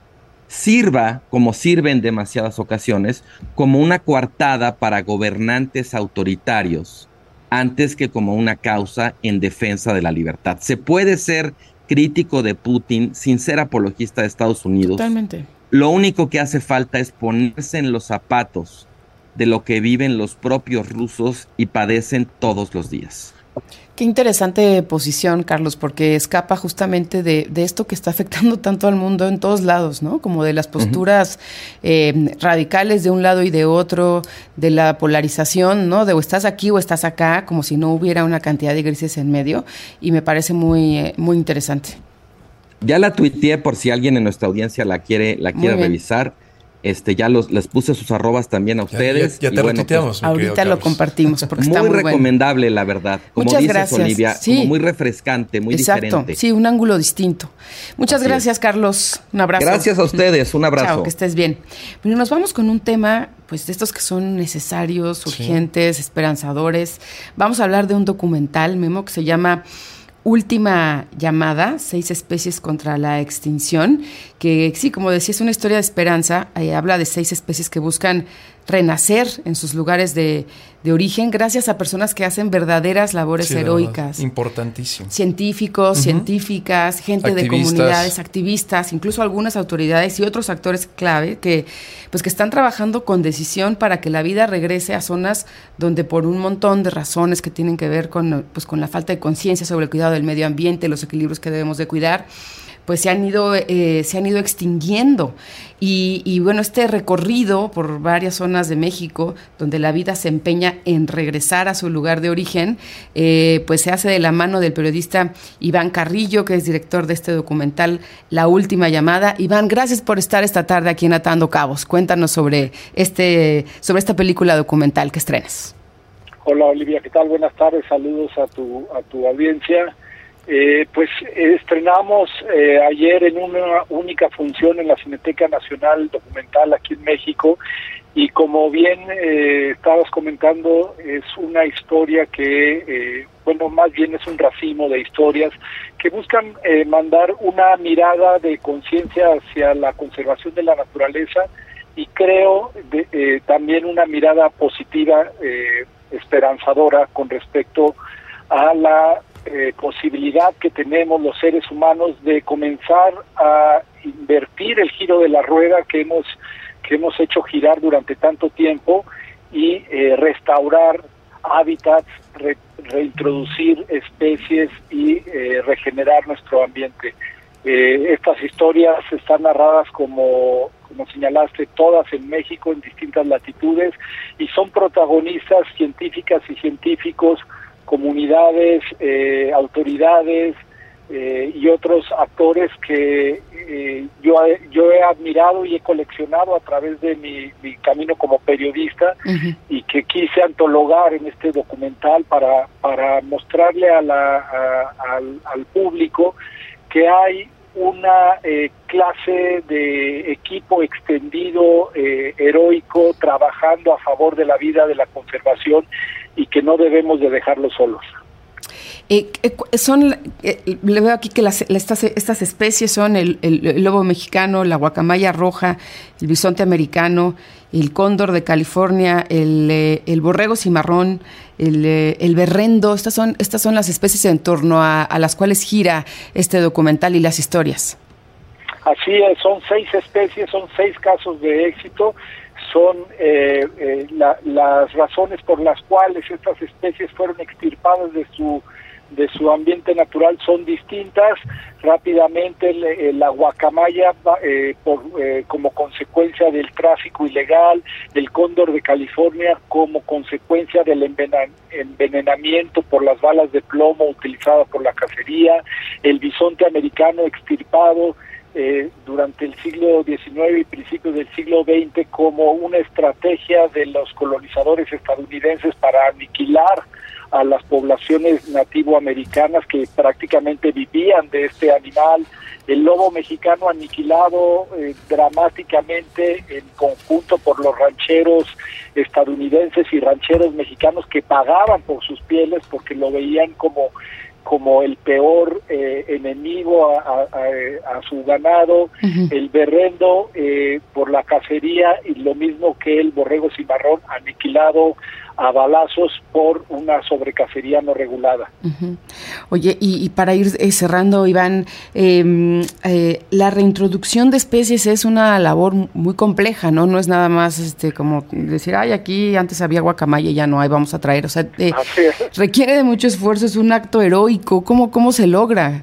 sirva, como sirve en demasiadas ocasiones, como una coartada para gobernantes autoritarios, antes que como una causa en defensa de la libertad. Se puede ser crítico de Putin sin ser apologista de Estados Unidos. Totalmente. Lo único que hace falta es ponerse en los zapatos de lo que viven los propios rusos y padecen todos los días. Qué interesante posición, Carlos, porque escapa justamente de, de esto que está afectando tanto al mundo en todos lados, ¿no? Como de las posturas uh-huh. eh, radicales de un lado y de otro, de la polarización, ¿no? De o estás aquí o estás acá, como si no hubiera una cantidad de grises en medio, y me parece muy, eh, muy interesante. Ya la tuiteé por si alguien en nuestra audiencia la quiere, la quiere revisar. Este, ya los, les puse sus arrobas también a ustedes. Ya, ya, ya te bueno, pues, ahorita lo compartimos porque muy está muy recomendable, bueno. La verdad. Como Muchas dices, gracias. Olivia, sí. como muy refrescante, muy Exacto. diferente. Sí, un ángulo distinto. Muchas Así gracias, es. Carlos. Un abrazo. Gracias a ustedes, un abrazo. Chao, que estés bien. Bueno, nos vamos con un tema, pues, de estos que son necesarios, urgentes, sí. esperanzadores. Vamos a hablar de un documental, Memo, que se llama Última Llamada, seis especies contra la extinción, que sí, como decía, es una historia de esperanza. Eh, habla de seis especies que buscan renacer en sus lugares de, de origen gracias a personas que hacen verdaderas labores sí, heroicas. Importantísimo. Científicos, uh-huh. científicas, gente activistas. de comunidades, activistas, incluso algunas autoridades y otros actores clave que, pues, que están trabajando con decisión para que la vida regrese a zonas donde por un montón de razones que tienen que ver con, pues, con la falta de conciencia sobre el cuidado del medio ambiente, los equilibrios que debemos de cuidar, pues se han ido, eh, se han ido extinguiendo. Y, y bueno, este recorrido por varias zonas de México, donde la vida se empeña en regresar a su lugar de origen, eh, pues se hace de la mano del periodista Iván Carrillo, que es director de este documental La Última Llamada. Iván, gracias por estar esta tarde aquí en Atando Cabos. Cuéntanos sobre, este, sobre esta película documental que estrenas. Hola, Olivia, ¿qué tal? Buenas tardes, saludos a tu, a tu audiencia. Eh, pues eh, estrenamos eh, ayer en una única función en la Cineteca Nacional Documental aquí en México, y como bien eh, estabas comentando, es una historia que, eh, bueno, más bien es un racimo de historias que buscan eh, mandar una mirada de conciencia hacia la conservación de la naturaleza, y creo de, eh, también una mirada positiva, eh, esperanzadora con respecto a la Eh, posibilidad que tenemos los seres humanos de comenzar a invertir el giro de la rueda que hemos que hemos hecho girar durante tanto tiempo, y eh, restaurar hábitats, re, reintroducir especies y eh, regenerar nuestro ambiente. Eh, estas historias están narradas, como, como señalaste, todas en México, en distintas latitudes, y son protagonistas científicas y científicos, comunidades, eh, autoridades eh, y otros actores que eh, yo, yo he admirado y he coleccionado a través de mi, mi camino como periodista, uh-huh. y que quise antologar en este documental para, para mostrarle a la, a, al, al público que hay una eh, clase de equipo extendido, eh, heroico, trabajando a favor de la vida, de la conservación, y que no debemos de dejarlos solos. Eh, eh, son, eh, le veo aquí que las, estas, estas especies son el, el, el lobo mexicano, la guacamaya roja, el bisonte americano, el cóndor de California, el, eh, el borrego cimarrón, el, eh, el berrendo. Estas son, estas son las especies en torno a, a las cuales gira este documental y las historias. Así es, son seis especies, son seis casos de éxito, son eh, eh, la, las razones por las cuales estas especies fueron extirpadas de su de su ambiente natural son distintas. Rápidamente el, la guacamaya eh, por, eh, como consecuencia del tráfico ilegal, el cóndor de California como consecuencia del envenen envenenamiento por las balas de plomo utilizadas por la cacería, el bisonte americano extirpado Eh, durante el siglo diecinueve y principios del siglo veinte como una estrategia de los colonizadores estadounidenses para aniquilar a las poblaciones nativoamericanas que prácticamente vivían de este animal. El lobo mexicano aniquilado eh, dramáticamente en conjunto por los rancheros estadounidenses y rancheros mexicanos que pagaban por sus pieles porque lo veían como como el peor eh, enemigo a, a, a su ganado. Uh-huh. El berrendo eh, por la cacería y lo mismo que el borrego cimarrón aniquilado a balazos por una sobrecacería no regulada. Uh-huh. Oye, y, y para ir eh, cerrando, Iván, eh, eh, la reintroducción de especies es una labor muy compleja, ¿no? No es nada más este como decir, ay, aquí antes había guacamaya y ya no hay, vamos a traer. O sea, eh, requiere de mucho esfuerzo, es un acto heroico. ¿Cómo, cómo se logra?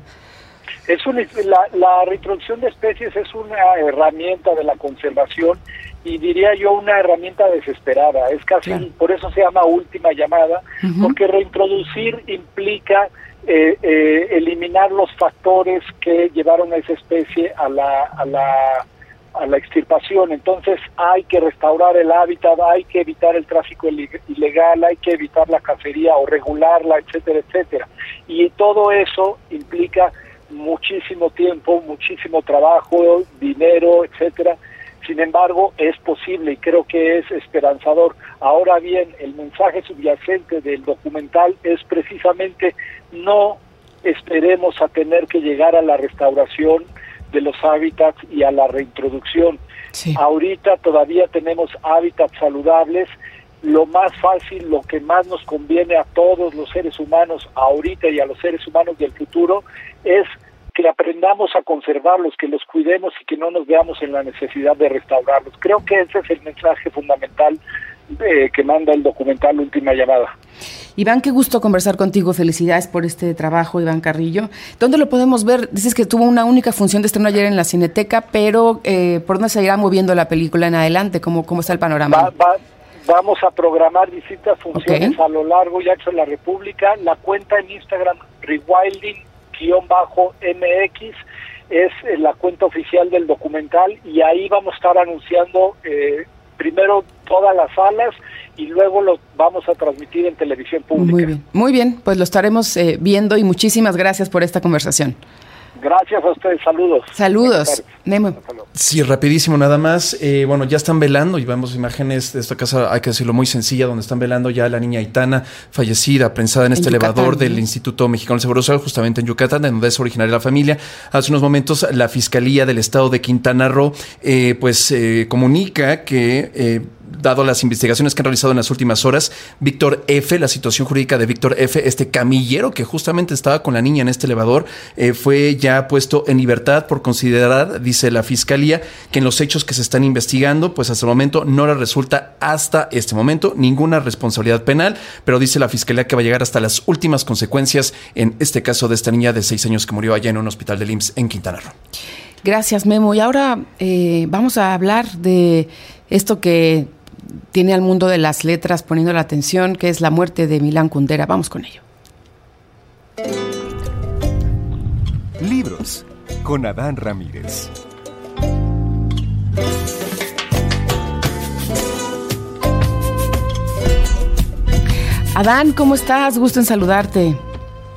Es un, la, la reintroducción de especies es una herramienta de la conservación y diría yo una herramienta desesperada, es casi, claro. Por eso se llama última llamada, uh-huh. Porque reintroducir implica eh, eh, eliminar los factores que llevaron a esa especie a la, a la a la extirpación. Entonces hay que restaurar el hábitat, hay que evitar el tráfico ilegal, hay que evitar la cacería o regularla, etcétera, etcétera. Y todo eso implica muchísimo tiempo, muchísimo trabajo, dinero, etcétera. Sin embargo, es posible y creo que es esperanzador. Ahora bien, el mensaje subyacente del documental es precisamente no esperemos a tener que llegar a la restauración de los hábitats y a la reintroducción. Sí. Ahorita todavía tenemos hábitats saludables. Lo más fácil, lo que más nos conviene a todos los seres humanos ahorita y a los seres humanos del futuro es que aprendamos a conservarlos, que los cuidemos y que no nos veamos en la necesidad de restaurarlos. Creo que ese es el mensaje fundamental eh, que manda el documental Última Llamada. Iván, qué gusto conversar contigo. Felicidades por este trabajo, Iván Carrillo. ¿Dónde lo podemos ver? Dices que tuvo una única función de estreno ayer en la Cineteca, pero eh, ¿por dónde se irá moviendo la película en adelante? ¿Cómo, cómo está el panorama? Va, va, vamos a programar distintas funciones okay. a lo largo y ancho de la República. La cuenta en Instagram, Rewilding M X, es la cuenta oficial del documental y ahí vamos a estar anunciando eh, primero todas las salas y luego lo vamos a transmitir en televisión pública. Muy bien, muy bien, pues lo estaremos eh, viendo y muchísimas gracias por esta conversación. Gracias a ustedes, saludos. Saludos, Memo. Sí, rapidísimo nada más. Eh, bueno, ya están velando y vemos imágenes de esta casa, hay que decirlo, muy sencilla, donde están velando ya a la niña Aitana, fallecida, prensada en este en elevador Yucatán, del ¿eh? Instituto Mexicano del Seguro Social, justamente en Yucatán, de donde es originaria la familia. Hace unos momentos la Fiscalía del Estado de Quintana Roo eh, pues eh, comunica que eh, dado las investigaciones que han realizado en las últimas horas, Víctor F., la situación jurídica de Víctor F., este camillero que justamente estaba con la niña en este elevador, eh, fue ya puesto en libertad por considerar, dice la Fiscalía, que en los hechos que se están investigando, pues hasta el momento no le resulta hasta este momento ninguna responsabilidad penal, pero dice la Fiscalía que va a llegar hasta las últimas consecuencias en este caso de esta niña de seis años que murió allá en un hospital del I M S S en Quintana Roo. Gracias, Memo. Y ahora eh, vamos a hablar de esto que tiene al mundo de las letras poniendo la atención, que es la muerte de Milán Kundera. Vamos con ello. Libros con Adán Ramírez. Adán, ¿cómo estás? Gusto en saludarte.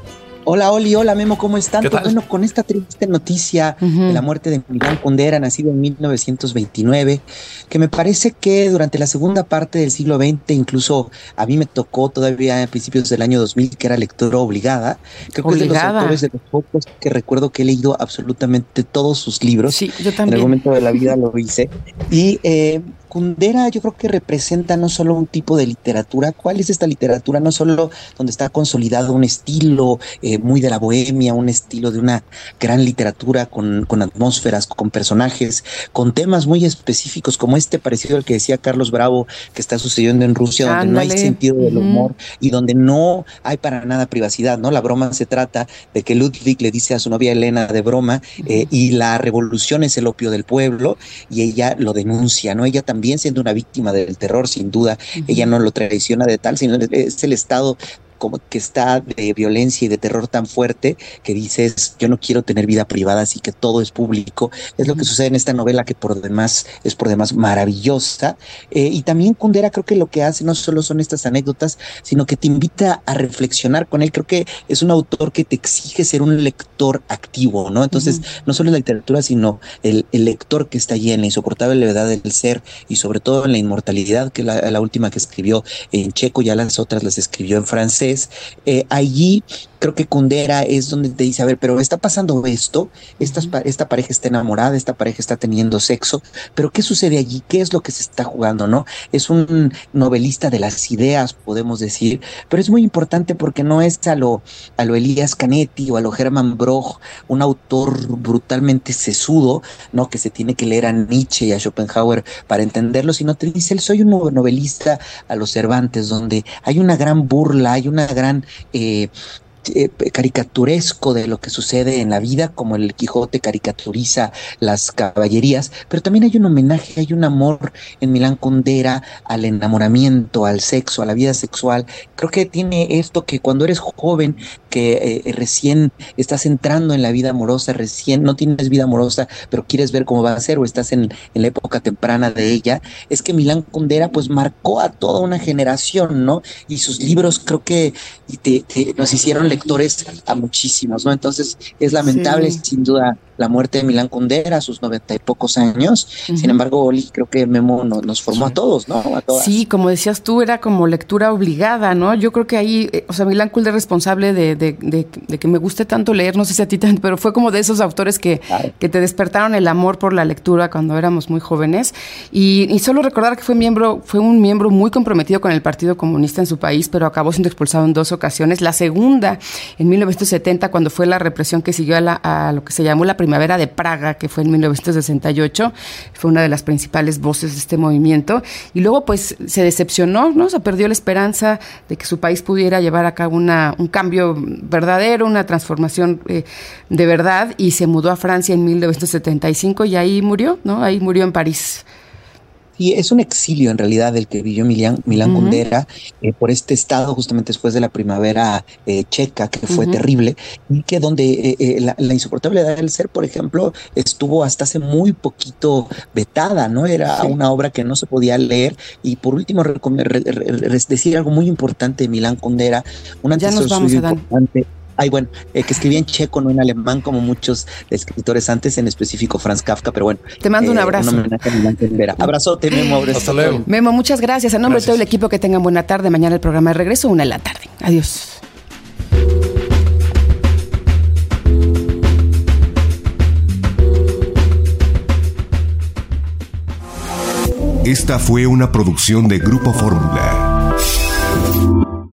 Hola Oli, hola Memo, ¿cómo están? ¿Qué Pues tal? bueno, con esta triste noticia Ujú. de la muerte de Milán Kundera, nacido en mil novecientos veintinueve, que me parece que durante la segunda parte del siglo veinte, incluso a mí me tocó todavía a principios del año dos mil, que era lectura obligada. Creo que es de los Obligada. autores de los pocos que recuerdo que he leído absolutamente todos sus libros. Sí, yo En también. algún momento de la vida lo hice. Y eh, Kundera yo creo que representa no solo un tipo de literatura. ¿Cuál es esta literatura? No solo donde está consolidado un estilo eh, muy de la bohemia, un estilo de una gran literatura con, con atmósferas, con personajes, con temas muy específicos como este parecido al que decía Carlos Bravo, que está sucediendo en Rusia, donde no Ándale. hay sentido del Ujú. humor y donde no hay para nada privacidad, ¿no? La broma se trata de que Ludwig le dice a su novia Elena de broma, eh, y la revolución es el opio del pueblo, y ella lo denuncia, ¿no? Ella también siendo una víctima del terror, sin duda, ella no lo traiciona de tal, sino es el estado como que está de violencia y de terror tan fuerte que dices, yo no quiero tener vida privada, así que todo es público. Es lo que sucede en esta novela, que por demás es por demás maravillosa. Eh, y también Kundera creo que lo que hace no solo son estas anécdotas, sino que te invita a reflexionar con él. Creo que es un autor que te exige ser un lector activo, ¿no? Entonces, Ujú. no solo la literatura, sino el, el lector que está allí en la insoportable levedad del ser y sobre todo en la inmortalidad, que es la, la última que escribió en checo, ya las otras las escribió en francés. Eh, allí creo que Kundera es donde te dice, a ver, pero está pasando esto, esta, esta pareja está enamorada, esta pareja está teniendo sexo, pero ¿qué sucede allí? ¿Qué es lo que se está jugando, no? Es un novelista de las ideas, podemos decir, pero es muy importante porque no es a lo, a lo Elías Canetti o a lo Hermann Broch, un autor brutalmente sesudo, ¿no? Que se tiene que leer a Nietzsche y a Schopenhauer para entenderlo, sino te dice, él soy un novelista a los Cervantes, donde hay una gran burla, hay una gran... Eh, Eh, caricaturesco de lo que sucede en la vida, como el Quijote caricaturiza las caballerías, pero también hay un homenaje, hay un amor en Milán Kundera al enamoramiento, al sexo, a la vida sexual. Creo que tiene esto que cuando eres joven, que eh, recién estás entrando en la vida amorosa, recién no tienes vida amorosa, pero quieres ver cómo va a ser, o estás en, en la época temprana de ella, es que Milán Kundera pues marcó a toda una generación, ¿no? Y sus libros creo que te, te, nos hicieron lectores a muchísimos, ¿no? Entonces es lamentable, sí, sin duda, la muerte de Milán Kundera a sus noventa y pocos años. Uh-huh. Sin embargo, Oli, creo que Memo no, nos formó sí. a todos, ¿no? A todas. Sí, como decías tú, era como lectura obligada, ¿no? Yo creo que ahí, o sea, Milán Kundera es responsable de, de, de, de que me guste tanto leer, no sé si a ti tanto, pero fue como de esos autores que, claro. que te despertaron el amor por la lectura cuando éramos muy jóvenes. Y, y solo recordar que fue miembro, fue un miembro muy comprometido con el Partido Comunista en su país, pero acabó siendo expulsado en dos ocasiones. La segunda, en mil novecientos setenta, cuando fue la represión que siguió a, la, a lo que se llamó la Primavera de Praga, que fue en mil novecientos sesenta y ocho, fue una de las principales voces de este movimiento, y luego pues se decepcionó, ¿no? Se perdió la esperanza de que su país pudiera llevar a cabo una, un cambio verdadero, una transformación eh, de verdad, y se mudó a Francia en mil novecientos setenta y cinco y ahí murió, ¿no? Ahí murió en París. Y es un exilio en realidad el que vivió Milán, Milán uh-huh. Kundera eh, por este estado justamente después de la primavera eh, checa, que fue uh-huh. terrible, y que donde eh, eh, la, la insoportable edad del ser, por ejemplo, estuvo hasta hace muy poquito vetada, ¿no? Era sí. una obra que no se podía leer. Y por último, re, re, re, decir algo muy importante de Milán Kundera, un antecesor suyo importante. Ay, bueno, eh, que escribía en checo, no en alemán, como muchos escritores antes, en específico Franz Kafka, pero bueno. Te mando eh, un abrazo. Un homenaje a Milán Kundera. Abrazote, Memo. Abrazo. Hasta luego. Memo, muchas gracias. En nombre gracias. de todo el equipo, que tengan buena tarde. Mañana el programa de regreso, una de la tarde. Adiós. Esta fue una producción de Grupo Fórmula.